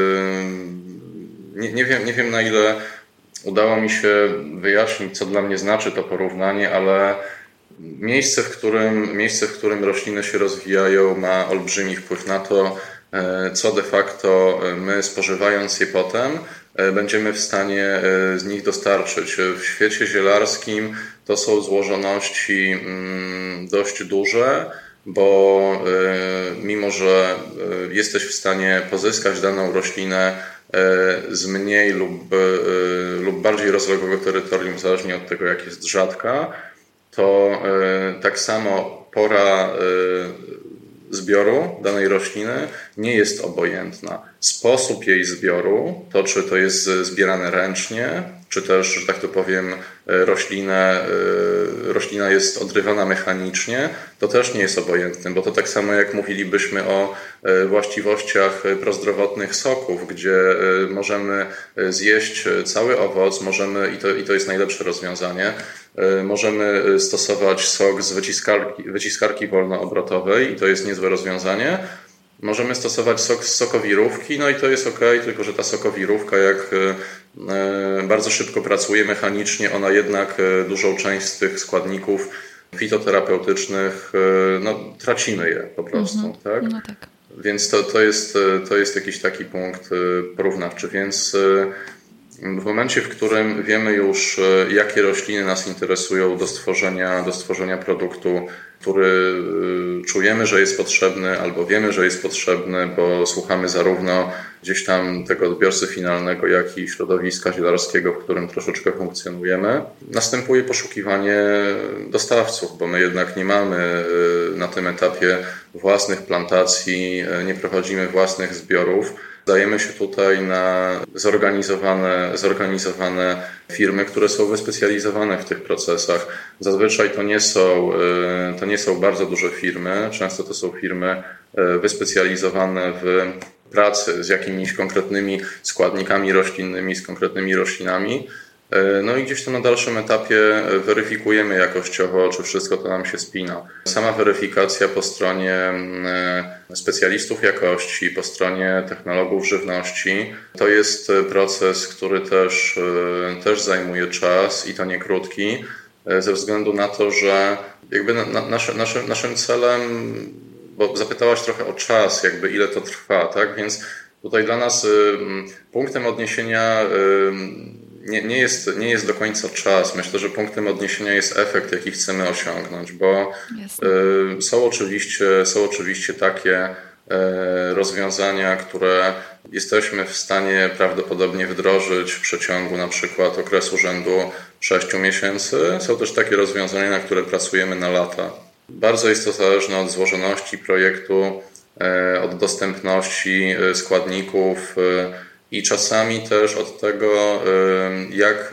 [SPEAKER 2] nie, nie wiem, nie wiem na ile udało mi się wyjaśnić, co dla mnie znaczy to porównanie, ale miejsce, w którym, miejsce, w którym rośliny się rozwijają, ma olbrzymi wpływ na to, co de facto my, spożywając je potem, będziemy w stanie z nich dostarczyć. W świecie zielarskim to są złożoności dość duże, bo mimo, że jesteś w stanie pozyskać daną roślinę z mniej lub, lub bardziej rozległego terytorium, zależnie od tego, jak jest rzadka, to tak samo pora zbioru danej rośliny nie jest obojętna. Sposób jej zbioru, to czy to jest zbierane ręcznie, czy też, że tak to powiem, roślinę, roślina jest odrywana mechanicznie, to też nie jest obojętne, bo to tak samo jak mówilibyśmy o właściwościach prozdrowotnych soków, gdzie możemy zjeść cały owoc, możemy, i to, i to jest najlepsze rozwiązanie, możemy stosować sok z wyciskarki, wyciskarki wolnoobrotowej i to jest niezłe rozwiązanie. Możemy stosować sok z sokowirówki, no i to jest ok, tylko że ta sokowirówka, jak bardzo szybko pracuje mechanicznie, ona jednak dużą część z tych składników fitoterapeutycznych, no tracimy je po prostu, mhm. tak?
[SPEAKER 1] No tak.
[SPEAKER 2] Więc to, to, jest, to jest jakiś taki punkt porównawczy, więc w momencie, w którym wiemy już, jakie rośliny nas interesują do stworzenia, do stworzenia produktu, który czujemy, że jest potrzebny, albo wiemy, że jest potrzebny, bo słuchamy zarówno gdzieś tam tego odbiorcy finalnego, jak i środowiska zielarskiego, w którym troszeczkę funkcjonujemy, następuje poszukiwanie dostawców, bo my jednak nie mamy na tym etapie własnych plantacji, nie prowadzimy własnych zbiorów, Dajemy się tutaj na zorganizowane, zorganizowane firmy, które są wyspecjalizowane w tych procesach. Zazwyczaj to nie są, to nie są bardzo duże firmy, często to są firmy wyspecjalizowane w pracy z jakimiś konkretnymi składnikami roślinnymi, z konkretnymi roślinami. No i gdzieś tam na dalszym etapie weryfikujemy jakościowo, czy wszystko to nam się spina. Sama weryfikacja po stronie specjalistów jakości, po stronie technologów żywności, to jest proces, który też, też zajmuje czas i to nie krótki, ze względu na to, że jakby na, na, nasze, naszym, naszym celem, bo zapytałaś trochę o czas, jakby ile to trwa, tak? Więc tutaj dla nas punktem odniesienia Nie, nie, jest, nie jest do końca czas. Myślę, że punktem odniesienia jest efekt, jaki chcemy osiągnąć, bo y, są, oczywiście, są oczywiście takie y, rozwiązania, które jesteśmy w stanie prawdopodobnie wdrożyć w przeciągu na przykład okresu rzędu sześciu miesięcy. Są też takie rozwiązania, na które pracujemy na lata. Bardzo jest to zależne od złożoności projektu, y, od dostępności y, składników, y, i czasami też od tego, jak,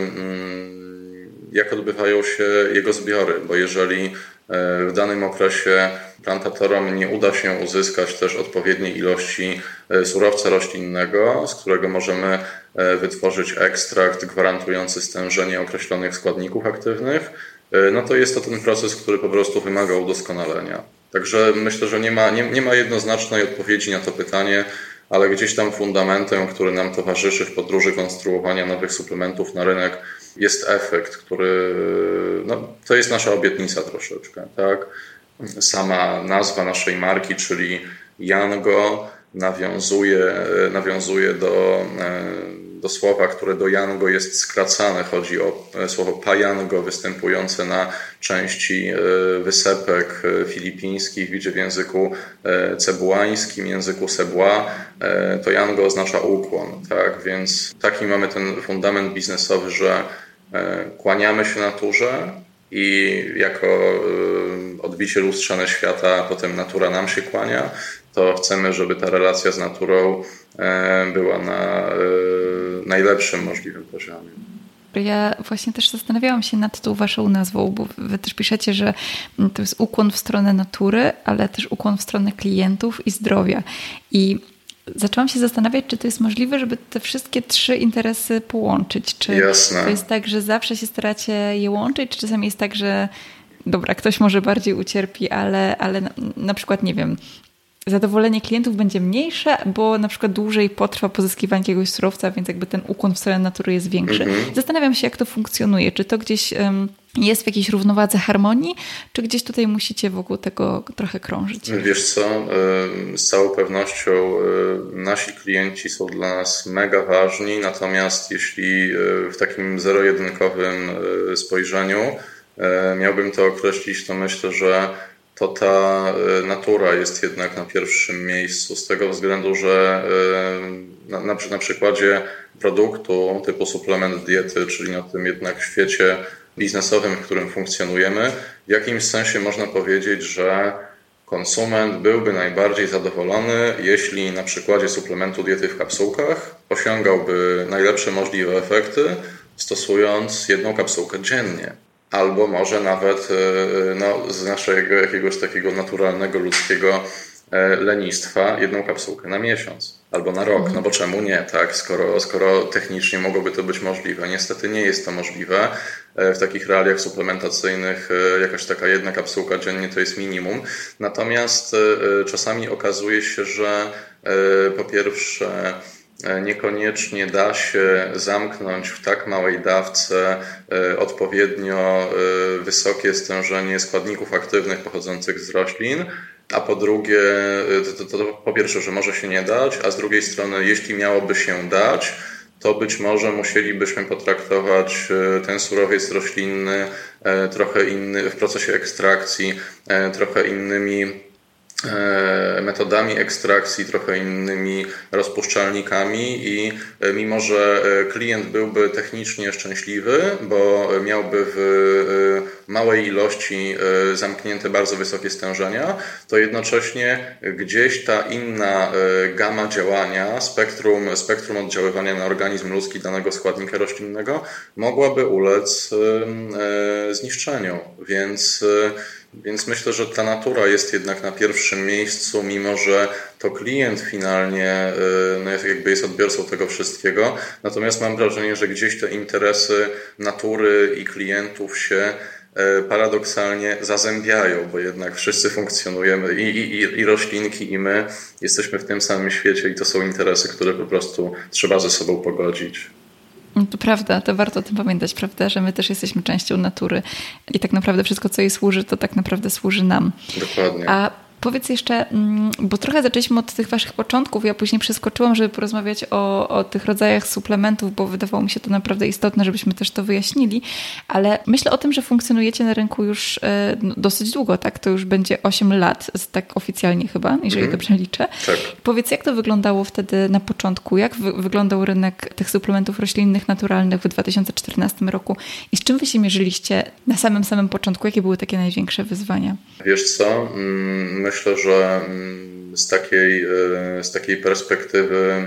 [SPEAKER 2] jak odbywają się jego zbiory, bo jeżeli w danym okresie plantatorom nie uda się uzyskać też odpowiedniej ilości surowca roślinnego, z którego możemy wytworzyć ekstrakt gwarantujący stężenie określonych składników aktywnych, no to jest to ten proces, który po prostu wymaga udoskonalenia. Także myślę, że nie ma, nie, nie ma jednoznacznej odpowiedzi na to pytanie, ale gdzieś tam fundamentem, który nam towarzyszy w podróży konstruowania nowych suplementów na rynek, jest efekt, który, no, to jest nasza obietnica troszeczkę, tak? Sama nazwa naszej marki, czyli Yango, nawiązuje, nawiązuje do, do słowa, które do Yango jest skracane. Chodzi o słowo payango występujące na części wysepek filipińskich, gdzie w języku cebuańskim, języku Cebuá, to Yango oznacza ukłon. Tak? Więc taki mamy ten fundament biznesowy, że kłaniamy się naturze i jako odbicie lustrzane świata potem natura nam się kłania, to chcemy, żeby ta relacja z naturą była na najlepszym możliwym poziomie.
[SPEAKER 1] Ja właśnie też zastanawiałam się nad tą waszą nazwą, bo wy też piszecie, że to jest ukłon w stronę natury, ale też ukłon w stronę klientów i zdrowia. I zaczęłam się zastanawiać, czy to jest możliwe, żeby te wszystkie trzy interesy połączyć. Czy
[SPEAKER 2] Jasne.
[SPEAKER 1] To jest tak, że zawsze się staracie je łączyć, czy czasami jest tak, że dobra, ktoś może bardziej ucierpi, ale, ale na, na przykład, nie wiem, zadowolenie klientów będzie mniejsze, bo na przykład dłużej potrwa pozyskiwanie jakiegoś surowca, więc jakby ten ukłon w stronę natury jest większy. Mm-hmm. Zastanawiam się, jak to funkcjonuje. Czy to gdzieś um, jest w jakiejś równowadze harmonii, czy gdzieś tutaj musicie wokół tego trochę krążyć?
[SPEAKER 2] Wiesz co, z całą pewnością nasi klienci są dla nas mega ważni, natomiast jeśli w takim zero-jedynkowym spojrzeniu miałbym to określić, to myślę, że to ta natura jest jednak na pierwszym miejscu z tego względu, że na, na, na przykładzie produktu typu suplement diety, czyli na tym jednak świecie biznesowym, w którym funkcjonujemy, w jakimś sensie można powiedzieć, że konsument byłby najbardziej zadowolony, jeśli na przykładzie suplementu diety w kapsułkach osiągałby najlepsze możliwe efekty, stosując jedną kapsułkę dziennie. Albo może nawet no, z naszego jakiegoś takiego naturalnego, ludzkiego lenistwa jedną kapsułkę na miesiąc albo na rok. No bo czemu nie, tak? Skoro, skoro technicznie mogłoby to być możliwe. Niestety nie jest to możliwe. W takich realiach suplementacyjnych jakaś taka jedna kapsułka dziennie to jest minimum. Natomiast czasami okazuje się, że po pierwsze niekoniecznie da się zamknąć w tak małej dawce odpowiednio wysokie stężenie składników aktywnych pochodzących z roślin, a po drugie, to, to, to po pierwsze, że może się nie dać, a z drugiej strony, jeśli miałoby się dać, to być może musielibyśmy potraktować ten surowiec roślinny trochę inny, w procesie ekstrakcji trochę innymi metodami ekstrakcji, trochę innymi rozpuszczalnikami i mimo, że klient byłby technicznie szczęśliwy, bo miałby w małej ilości zamknięte bardzo wysokie stężenia, to jednocześnie gdzieś ta inna gama działania, spektrum, spektrum oddziaływania na organizm ludzki danego składnika roślinnego mogłaby ulec zniszczeniu, więc Więc myślę, że ta natura jest jednak na pierwszym miejscu, mimo że to klient finalnie no jakby jest odbiorcą tego wszystkiego. Natomiast mam wrażenie, że gdzieś te interesy natury i klientów się paradoksalnie zazębiają, bo jednak wszyscy funkcjonujemy i, i, i roślinki, i my jesteśmy w tym samym świecie i to są interesy, które po prostu trzeba ze sobą pogodzić.
[SPEAKER 1] To prawda, to warto o tym pamiętać, prawda, że my też jesteśmy częścią natury i tak naprawdę wszystko, co jej służy, to tak naprawdę służy nam.
[SPEAKER 2] Dokładnie.
[SPEAKER 1] A powiedz jeszcze, bo trochę zaczęliśmy od tych waszych początków, ja później przeskoczyłam, żeby porozmawiać o, o tych rodzajach suplementów, bo wydawało mi się to naprawdę istotne, żebyśmy też to wyjaśnili, ale myślę o tym, że funkcjonujecie na rynku już no, dosyć długo, tak? To już będzie osiem lat, tak oficjalnie chyba, jeżeli mm. dobrze liczę.
[SPEAKER 2] Tak.
[SPEAKER 1] Powiedz, jak to wyglądało wtedy na początku? Jak wy, wyglądał rynek tych suplementów roślinnych, naturalnych w dwa tysiące czternastym roku i z czym wy się mierzyliście na samym samym początku? Jakie były takie największe wyzwania?
[SPEAKER 2] Wiesz co? My Myślę, że z takiej, z takiej perspektywy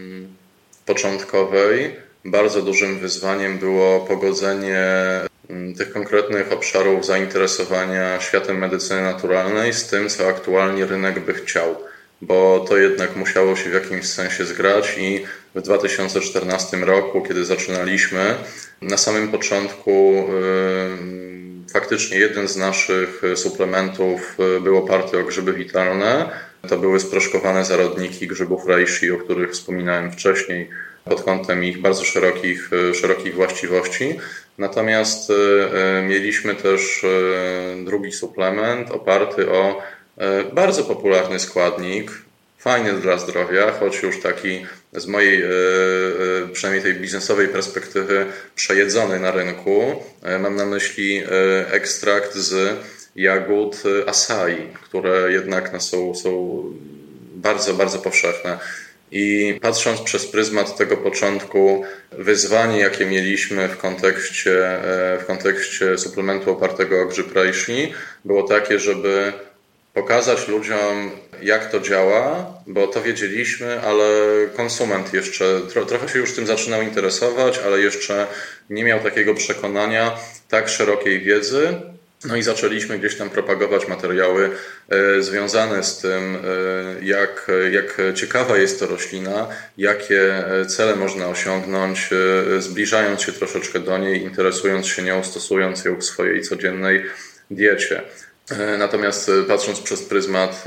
[SPEAKER 2] początkowej bardzo dużym wyzwaniem było pogodzenie tych konkretnych obszarów zainteresowania światem medycyny naturalnej z tym, co aktualnie rynek by chciał, bo to jednak musiało się w jakimś sensie zgrać i w dwa tysiące czternastym roku, kiedy zaczynaliśmy, na samym początku faktycznie jeden z naszych suplementów był oparty o grzyby witalne. To były sproszkowane zarodniki grzybów reishi, o których wspominałem wcześniej, pod kątem ich bardzo szerokich, szerokich właściwości. Natomiast mieliśmy też drugi suplement oparty o bardzo popularny składnik, fajny dla zdrowia, choć już taki z mojej, przynajmniej tej biznesowej perspektywy, przejedzony na rynku. Mam na myśli ekstrakt z jagód acai, które jednak no, są, są bardzo, bardzo powszechne. I patrząc przez pryzmat tego początku, wyzwanie, jakie mieliśmy w kontekście, w kontekście suplementu opartego o grzyb reishi, było takie, żeby pokazać ludziom, jak to działa, bo to wiedzieliśmy, ale konsument jeszcze tro, trochę się już tym zaczynał interesować, ale jeszcze nie miał takiego przekonania, tak szerokiej wiedzy. No i zaczęliśmy gdzieś tam propagować materiały e, związane z tym, e, jak, jak ciekawa jest to roślina, jakie cele można osiągnąć, e, zbliżając się troszeczkę do niej, interesując się nią, stosując ją w swojej codziennej diecie. Natomiast patrząc przez pryzmat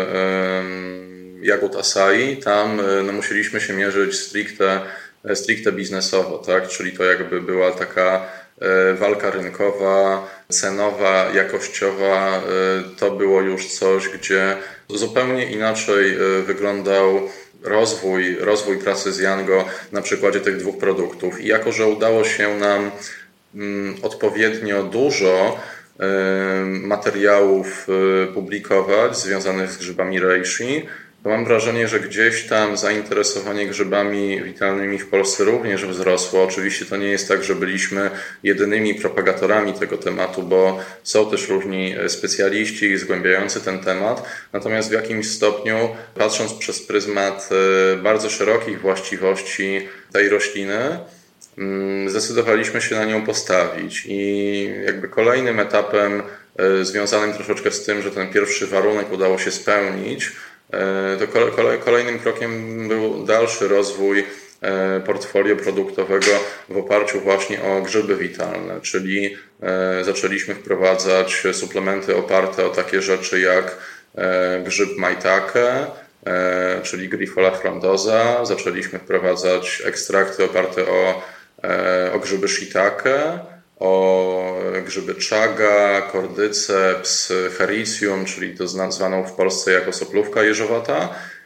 [SPEAKER 2] jagód acai, tam no, musieliśmy się mierzyć stricte, stricte biznesowo, tak? Czyli to jakby była taka walka rynkowa, cenowa, jakościowa. To było już coś, gdzie zupełnie inaczej wyglądał rozwój, rozwój pracy z Yango na przykładzie tych dwóch produktów. I jako, że udało się nam odpowiednio dużo materiałów publikować związanych z grzybami reishi, to mam wrażenie, że gdzieś tam zainteresowanie grzybami witalnymi w Polsce również wzrosło. Oczywiście to nie jest tak, że byliśmy jedynymi propagatorami tego tematu, bo są też różni specjaliści zgłębiający ten temat. Natomiast w jakimś stopniu, patrząc przez pryzmat bardzo szerokich właściwości tej rośliny, zdecydowaliśmy się na nią postawić i jakby kolejnym etapem związanym troszeczkę z tym, że ten pierwszy warunek udało się spełnić, to kolejnym krokiem był dalszy rozwój portfolio produktowego w oparciu właśnie o grzyby witalne, czyli zaczęliśmy wprowadzać suplementy oparte o takie rzeczy jak grzyb maitake, czyli Grifola frondosa, zaczęliśmy wprowadzać ekstrakty oparte o o grzyby shiitake, o grzyby chaga, cordyceps, hericium, czyli to zwaną w Polsce jako soplówka jeżowata.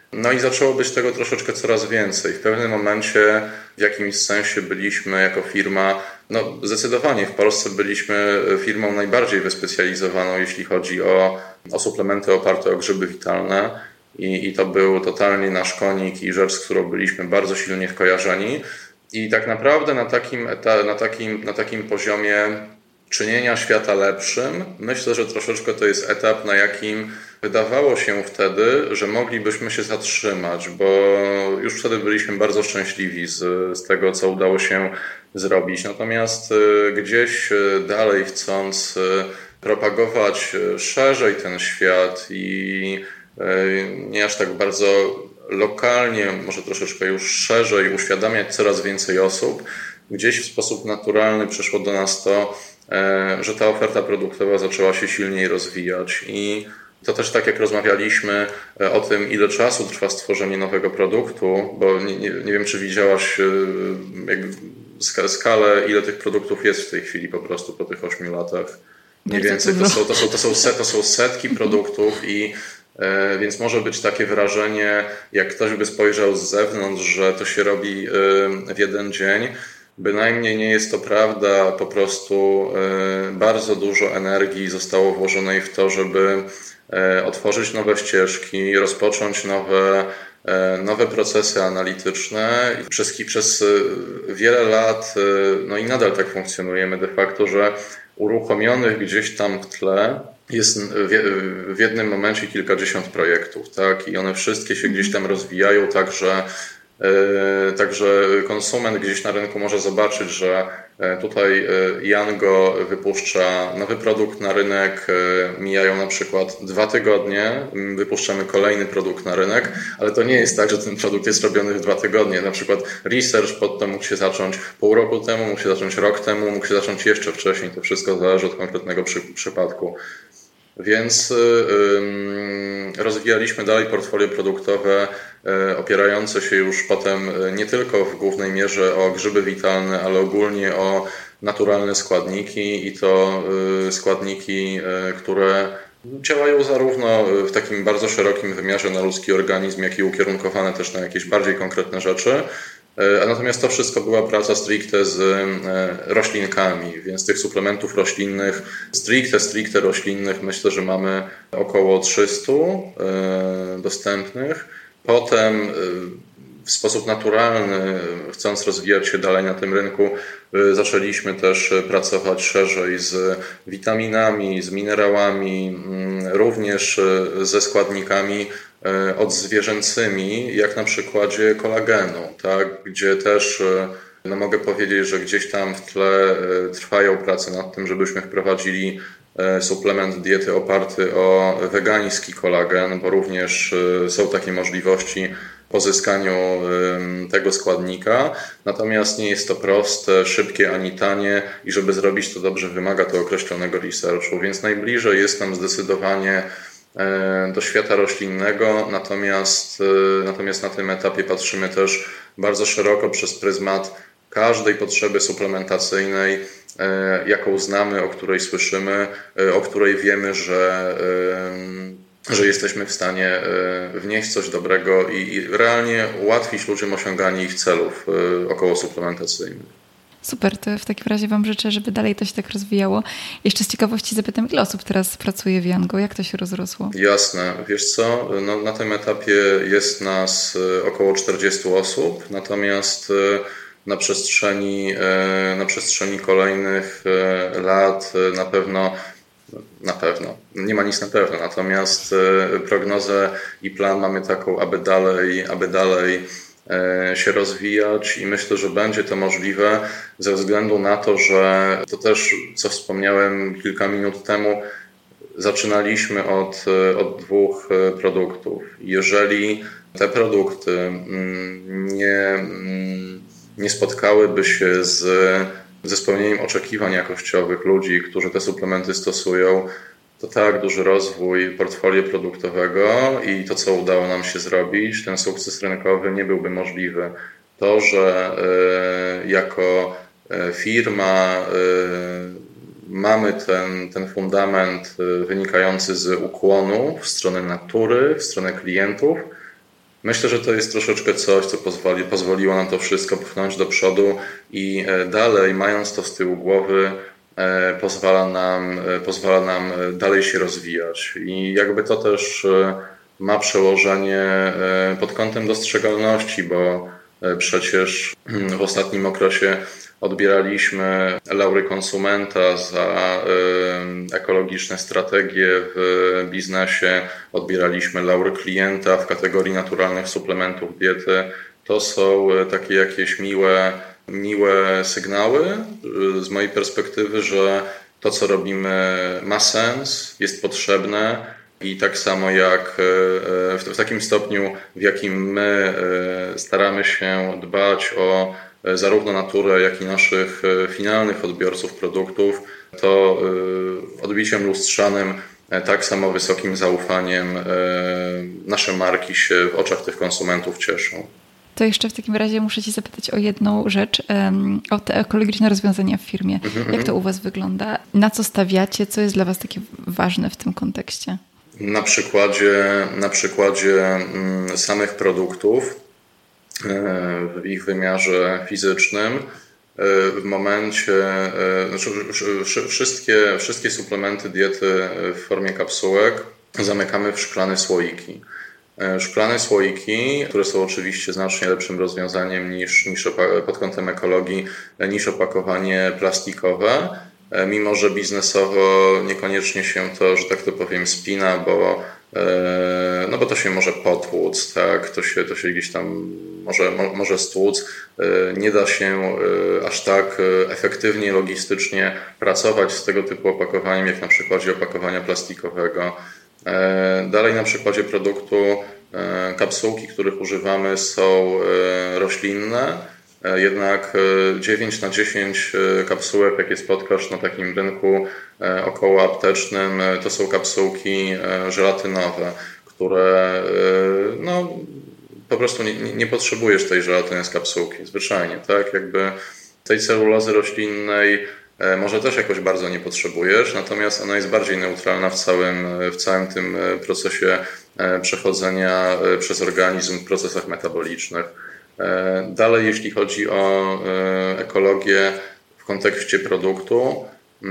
[SPEAKER 2] No i zaczęło być tego troszeczkę coraz więcej. W pewnym momencie w jakimś sensie byliśmy jako firma, no zdecydowanie w Polsce byliśmy firmą najbardziej wyspecjalizowaną, jeśli chodzi o, o suplementy oparte o grzyby witalne i, i to był totalnie nasz konik i rzecz, z którą byliśmy bardzo silnie wkojarzeni. I tak naprawdę na takim, na takim, na takim poziomie czynienia świata lepszym, myślę, że troszeczkę to jest etap, na jakim wydawało się wtedy, że moglibyśmy się zatrzymać, bo już wtedy byliśmy bardzo szczęśliwi z, z tego, co udało się zrobić. Natomiast gdzieś dalej chcąc propagować szerzej ten świat i nie aż tak bardzo lokalnie, może troszeczkę już szerzej uświadamiać coraz więcej osób, gdzieś w sposób naturalny przyszło do nas to, że ta oferta produktowa zaczęła się silniej rozwijać i to też tak jak rozmawialiśmy o tym, ile czasu trwa stworzenie nowego produktu, bo nie, nie, nie wiem, czy widziałaś jakby skalę, ile tych produktów jest w tej chwili po prostu po tych ośmiu latach. Mniej więcej to są, to, są, to, są set, to są setki produktów i e, więc może być takie wrażenie, jak ktoś by spojrzał z zewnątrz, że to się robi e, w jeden dzień. Bynajmniej nie jest to prawda, po prostu e, bardzo dużo energii zostało włożonej w to, żeby e, otworzyć nowe ścieżki, rozpocząć nowe nowe procesy analityczne. Przez, przez wiele lat, no i nadal tak funkcjonujemy de facto, że uruchomionych gdzieś tam w tle jest w jednym momencie kilkadziesiąt projektów, tak? I one wszystkie się gdzieś tam rozwijają, tak że Także konsument gdzieś na rynku może zobaczyć, że tutaj Yango wypuszcza nowy produkt na rynek, mijają na przykład dwa tygodnie, wypuszczamy kolejny produkt na rynek, ale to nie jest tak, że ten produkt jest robiony w dwa tygodnie. Na przykład research pod to mógł się zacząć pół roku temu, mógł się zacząć rok temu, mógł się zacząć jeszcze wcześniej. To wszystko zależy od konkretnego przy, przypadku. Więc yy, rozwijaliśmy dalej portfolio produktowe yy, opierające się już potem nie tylko w głównej mierze o grzyby witalne, ale ogólnie o naturalne składniki i to yy, składniki, yy, które działają zarówno w takim bardzo szerokim wymiarze na ludzki organizm, jak i ukierunkowane też na jakieś bardziej konkretne rzeczy. Natomiast to wszystko była praca stricte z roślinkami, więc tych suplementów roślinnych, stricte, stricte roślinnych, myślę, że mamy około trzysta dostępnych. Potem w sposób naturalny, chcąc rozwijać się dalej na tym rynku, zaczęliśmy też pracować szerzej z witaminami, z minerałami, również ze składnikami odzwierzęcymi, jak na przykładzie kolagenu, tak? Gdzie też no mogę powiedzieć, że gdzieś tam w tle trwają prace nad tym, żebyśmy wprowadzili suplement diety oparty o wegański kolagen, bo również są takie możliwości po zyskaniu tego składnika. Natomiast nie jest to proste, szybkie ani tanie i żeby zrobić to dobrze, wymaga to określonego researchu, więc najbliżej jest nam zdecydowanie do świata roślinnego, natomiast, natomiast na tym etapie patrzymy też bardzo szeroko przez pryzmat każdej potrzeby suplementacyjnej, jaką znamy, o której słyszymy, o której wiemy, że, że jesteśmy w stanie wnieść coś dobrego i realnie ułatwić ludziom osiąganie ich celów około suplementacyjnych.
[SPEAKER 1] Super, to w takim razie Wam życzę, żeby dalej to się tak rozwijało. Jeszcze z ciekawości zapytam, ile osób teraz pracuje w Yango? Jak to się rozrosło?
[SPEAKER 2] Jasne. Wiesz co, no, na tym etapie jest nas około czterdzieści osób, natomiast na przestrzeni, na przestrzeni kolejnych lat na pewno, na pewno, nie ma nic na pewno, natomiast prognozę i plan mamy taką, aby dalej, aby dalej się rozwijać i myślę, że będzie to możliwe ze względu na to, że to też, co wspomniałem kilka minut temu, zaczynaliśmy od, od dwóch produktów. Jeżeli te produkty nie, nie spotkałyby się z, ze spełnieniem oczekiwań jakościowych ludzi, którzy te suplementy stosują, to tak duży rozwój portfolio produktowego i to, co udało nam się zrobić, ten sukces rynkowy nie byłby możliwy. To, że y, jako firma y, mamy ten, ten fundament wynikający z ukłonu w stronę natury, w stronę klientów, Myślę, że to jest troszeczkę coś, co pozwoli, pozwoliło nam to wszystko pchnąć do przodu i dalej, mając to z tyłu głowy, pozwala nam, pozwala nam dalej się rozwijać. I jakby to też ma przełożenie pod kątem dostrzegalności, bo przecież w ostatnim okresie odbieraliśmy laury konsumenta za ekologiczne strategie w biznesie, odbieraliśmy laury klienta w kategorii naturalnych suplementów diety. To są takie jakieś miłe, miłe sygnały z mojej perspektywy, że to, co robimy, ma sens, jest potrzebne i tak samo jak w takim stopniu, w jakim my staramy się dbać o zarówno naturę, jak i naszych finalnych odbiorców produktów, to odbiciem lustrzanym tak samo wysokim zaufaniem nasze marki się w oczach tych konsumentów cieszą.
[SPEAKER 1] To jeszcze w takim razie muszę Cię zapytać o jedną rzecz, o te ekologiczne rozwiązania w firmie. Mm-hmm. Jak to u Was wygląda? Na co stawiacie? Co jest dla Was takie ważne w tym kontekście?
[SPEAKER 2] Na przykładzie, na przykładzie samych produktów, w ich wymiarze fizycznym, w momencie, znaczy wszystkie, wszystkie suplementy diety w formie kapsułek zamykamy w szklane słoiki. Szklane słoiki, które są oczywiście znacznie lepszym rozwiązaniem niż, niż pod kątem ekologii, niż opakowanie plastikowe, mimo że biznesowo niekoniecznie się to, że tak to powiem, spina, bo, no bo to się może potłuc, tak? to, się, to się gdzieś tam może, może stłuc. Nie da się aż tak efektywnie, logistycznie pracować z tego typu opakowaniem, jak na przykładzie opakowania plastikowego. Dalej na przykładzie produktu kapsułki, których używamy, są roślinne, jednak dziewięć na dziesięć kapsułek, jakie spotkasz na takim rynku około aptecznym, to są kapsułki żelatynowe, które no, po prostu nie, nie potrzebujesz tej żelatyny z kapsułki, zwyczajnie, tak? Jakby tej celulozy roślinnej może też jakoś bardzo nie potrzebujesz, natomiast ona jest bardziej neutralna w całym, w całym tym procesie przechodzenia przez organizm w procesach metabolicznych. Dalej, jeśli chodzi o ekologię w kontekście produktu,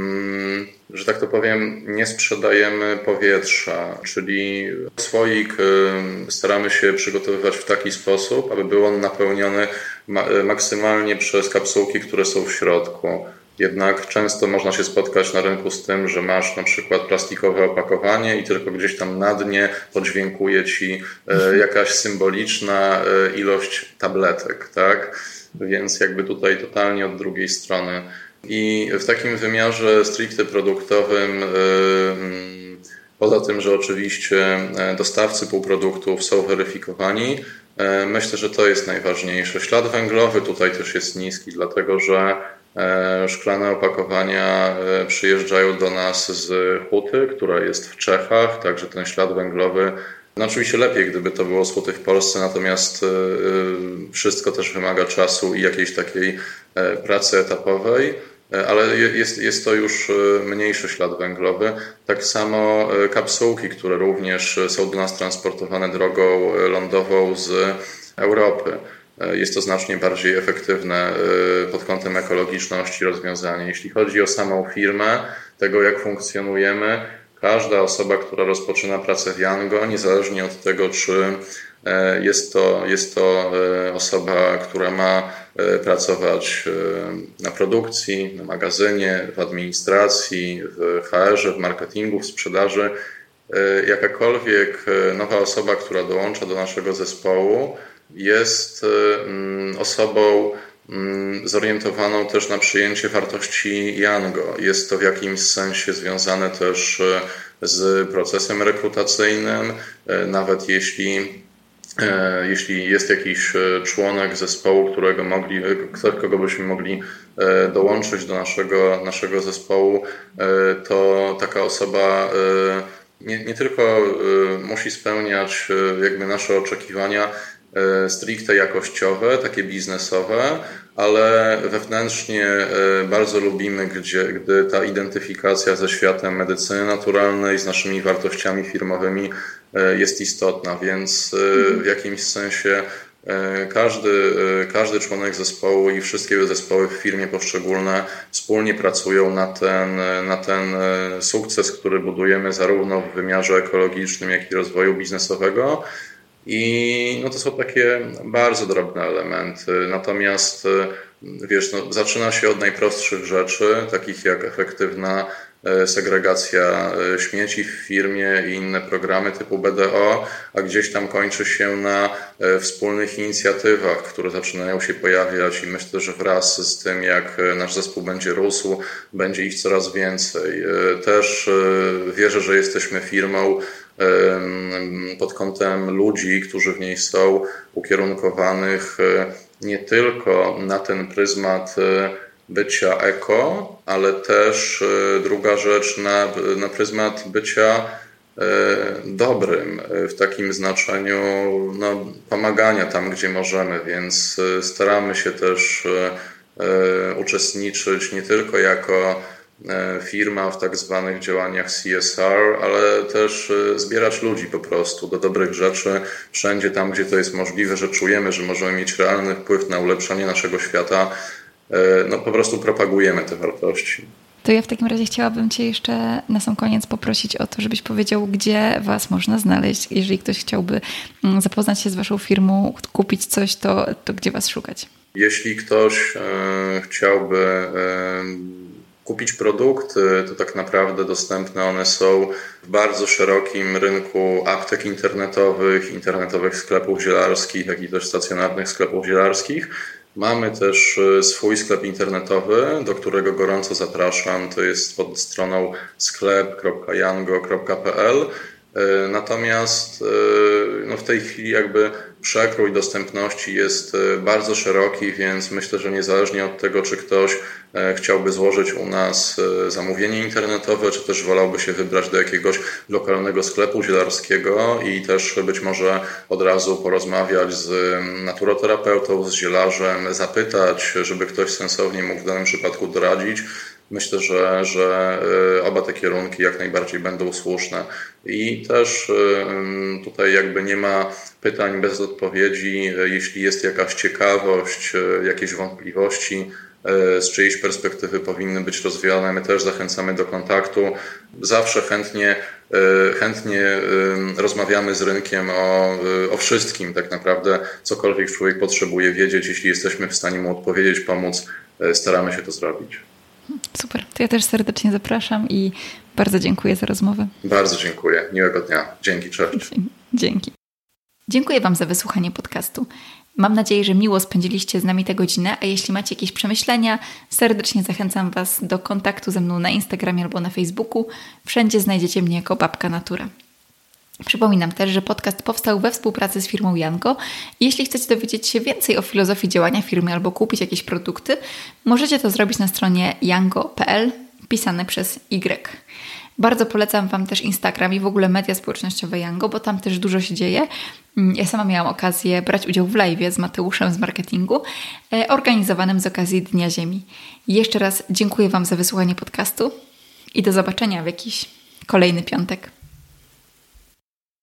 [SPEAKER 2] że tak to powiem, nie sprzedajemy powietrza, czyli słoik staramy się przygotowywać w taki sposób, aby był on napełniony maksymalnie przez kapsułki, które są w środku. Jednak często można się spotkać na rynku z tym, że masz na przykład plastikowe opakowanie i tylko gdzieś tam na dnie podźwiękuje ci jakaś symboliczna ilość tabletek, tak? Więc jakby tutaj totalnie od drugiej strony. I w takim wymiarze stricte produktowym, poza tym, że oczywiście dostawcy półproduktów są weryfikowani, myślę, że to jest najważniejsze. Ślad węglowy tutaj też jest niski, dlatego że szklane opakowania przyjeżdżają do nas z Huty, która jest w Czechach, także ten ślad węglowy, no oczywiście lepiej, gdyby to było z Huty w Polsce, natomiast wszystko też wymaga czasu i jakiejś takiej pracy etapowej, ale jest, jest to już mniejszy ślad węglowy. Tak samo kapsułki, które również są do nas transportowane drogą lądową z Europy. Jest to znacznie bardziej efektywne pod kątem ekologiczności rozwiązanie. Jeśli chodzi o samą firmę, tego jak funkcjonujemy, każda osoba, która rozpoczyna pracę w Yango, niezależnie od tego, czy jest to, jest to osoba, która ma pracować na produkcji, na magazynie, w administracji, w H R-ze, w marketingu, w sprzedaży, jakakolwiek nowa osoba, która dołącza do naszego zespołu, jest osobą zorientowaną też na przyjęcie wartości Yango. Jest to w jakimś sensie związane też z procesem rekrutacyjnym, nawet jeśli, jeśli jest jakiś członek zespołu, którego mogli, kogo byśmy mogli dołączyć do naszego, naszego zespołu, to taka osoba Nie, nie tylko musi spełniać jakby nasze oczekiwania, stricte jakościowe, takie biznesowe, ale wewnętrznie bardzo lubimy, gdzie, gdy ta identyfikacja ze światem medycyny naturalnej, z naszymi wartościami firmowymi jest istotna, więc w jakimś sensie Każdy, każdy członek zespołu i wszystkie zespoły w firmie poszczególne wspólnie pracują na ten, na ten sukces, który budujemy zarówno w wymiarze ekologicznym, jak i rozwoju biznesowego. I no to są takie bardzo drobne elementy. Natomiast wiesz, no, zaczyna się od najprostszych rzeczy, takich jak efektywna segregacja śmieci w firmie i inne programy typu B D O, a gdzieś tam kończy się na wspólnych inicjatywach, które zaczynają się pojawiać i myślę, że wraz z tym, jak nasz zespół będzie rósł, będzie ich coraz więcej. Też wierzę, że jesteśmy firmą pod kątem ludzi, którzy w niej są, ukierunkowanych nie tylko na ten pryzmat bycia eko, ale też druga rzecz na, na pryzmat bycia dobrym, w takim znaczeniu no, pomagania tam, gdzie możemy, więc staramy się też uczestniczyć nie tylko jako firma w tak zwanych działaniach C S R, ale też zbierać ludzi po prostu do dobrych rzeczy wszędzie tam, gdzie to jest możliwe, że czujemy, że możemy mieć realny wpływ na ulepszanie naszego świata. No po prostu propagujemy te wartości.
[SPEAKER 1] To ja w takim razie chciałabym Cię jeszcze na sam koniec poprosić o to, żebyś powiedział, gdzie Was można znaleźć. Jeżeli ktoś chciałby zapoznać się z Waszą firmą, kupić coś, to, to gdzie Was szukać?
[SPEAKER 2] Jeśli ktoś e, chciałby e, kupić produkty, to tak naprawdę dostępne one są w bardzo szerokim rynku aptek internetowych, internetowych sklepów zielarskich, jak i też stacjonarnych sklepów zielarskich. Mamy też swój sklep internetowy, do którego gorąco zapraszam. To jest pod stroną sklep kropka yango kropka p l. Natomiast no w tej chwili jakby przekrój dostępności jest bardzo szeroki, więc myślę, że niezależnie od tego, czy ktoś chciałby złożyć u nas zamówienie internetowe, czy też wolałby się wybrać do jakiegoś lokalnego sklepu zielarskiego i też być może od razu porozmawiać z naturoterapeutą, z zielarzem, zapytać, żeby ktoś sensownie mógł w danym przypadku doradzić. Myślę, że, że oba te kierunki jak najbardziej będą słuszne. I też tutaj jakby nie ma pytań bez odpowiedzi. Jeśli jest jakaś ciekawość, jakieś wątpliwości, z czyjejś perspektywy powinny być rozwiane, my też zachęcamy do kontaktu. Zawsze chętnie, chętnie rozmawiamy z rynkiem o, o wszystkim, tak naprawdę cokolwiek człowiek potrzebuje wiedzieć, jeśli jesteśmy w stanie mu odpowiedzieć, pomóc, staramy się to zrobić.
[SPEAKER 1] Super, to ja też serdecznie zapraszam i bardzo dziękuję za rozmowę.
[SPEAKER 2] Bardzo dziękuję, miłego dnia. Dzięki, cześć.
[SPEAKER 1] Dzięki. Dziękuję Wam za wysłuchanie podcastu. Mam nadzieję, że miło spędziliście z nami tę godzinę, a jeśli macie jakieś przemyślenia, serdecznie zachęcam Was do kontaktu ze mną na Instagramie albo na Facebooku. Wszędzie znajdziecie mnie jako Babka Natura. Przypominam też, że podcast powstał we współpracy z firmą Yango. Jeśli chcecie dowiedzieć się więcej o filozofii działania firmy albo kupić jakieś produkty, możecie to zrobić na stronie yango kropka p l, pisane przez Y. Bardzo polecam Wam też Instagram i w ogóle media społecznościowe Yango, bo tam też dużo się dzieje. Ja sama miałam okazję brać udział w live'ie z Mateuszem z marketingu, organizowanym z okazji Dnia Ziemi. Jeszcze raz dziękuję Wam za wysłuchanie podcastu i do zobaczenia w jakiś kolejny piątek.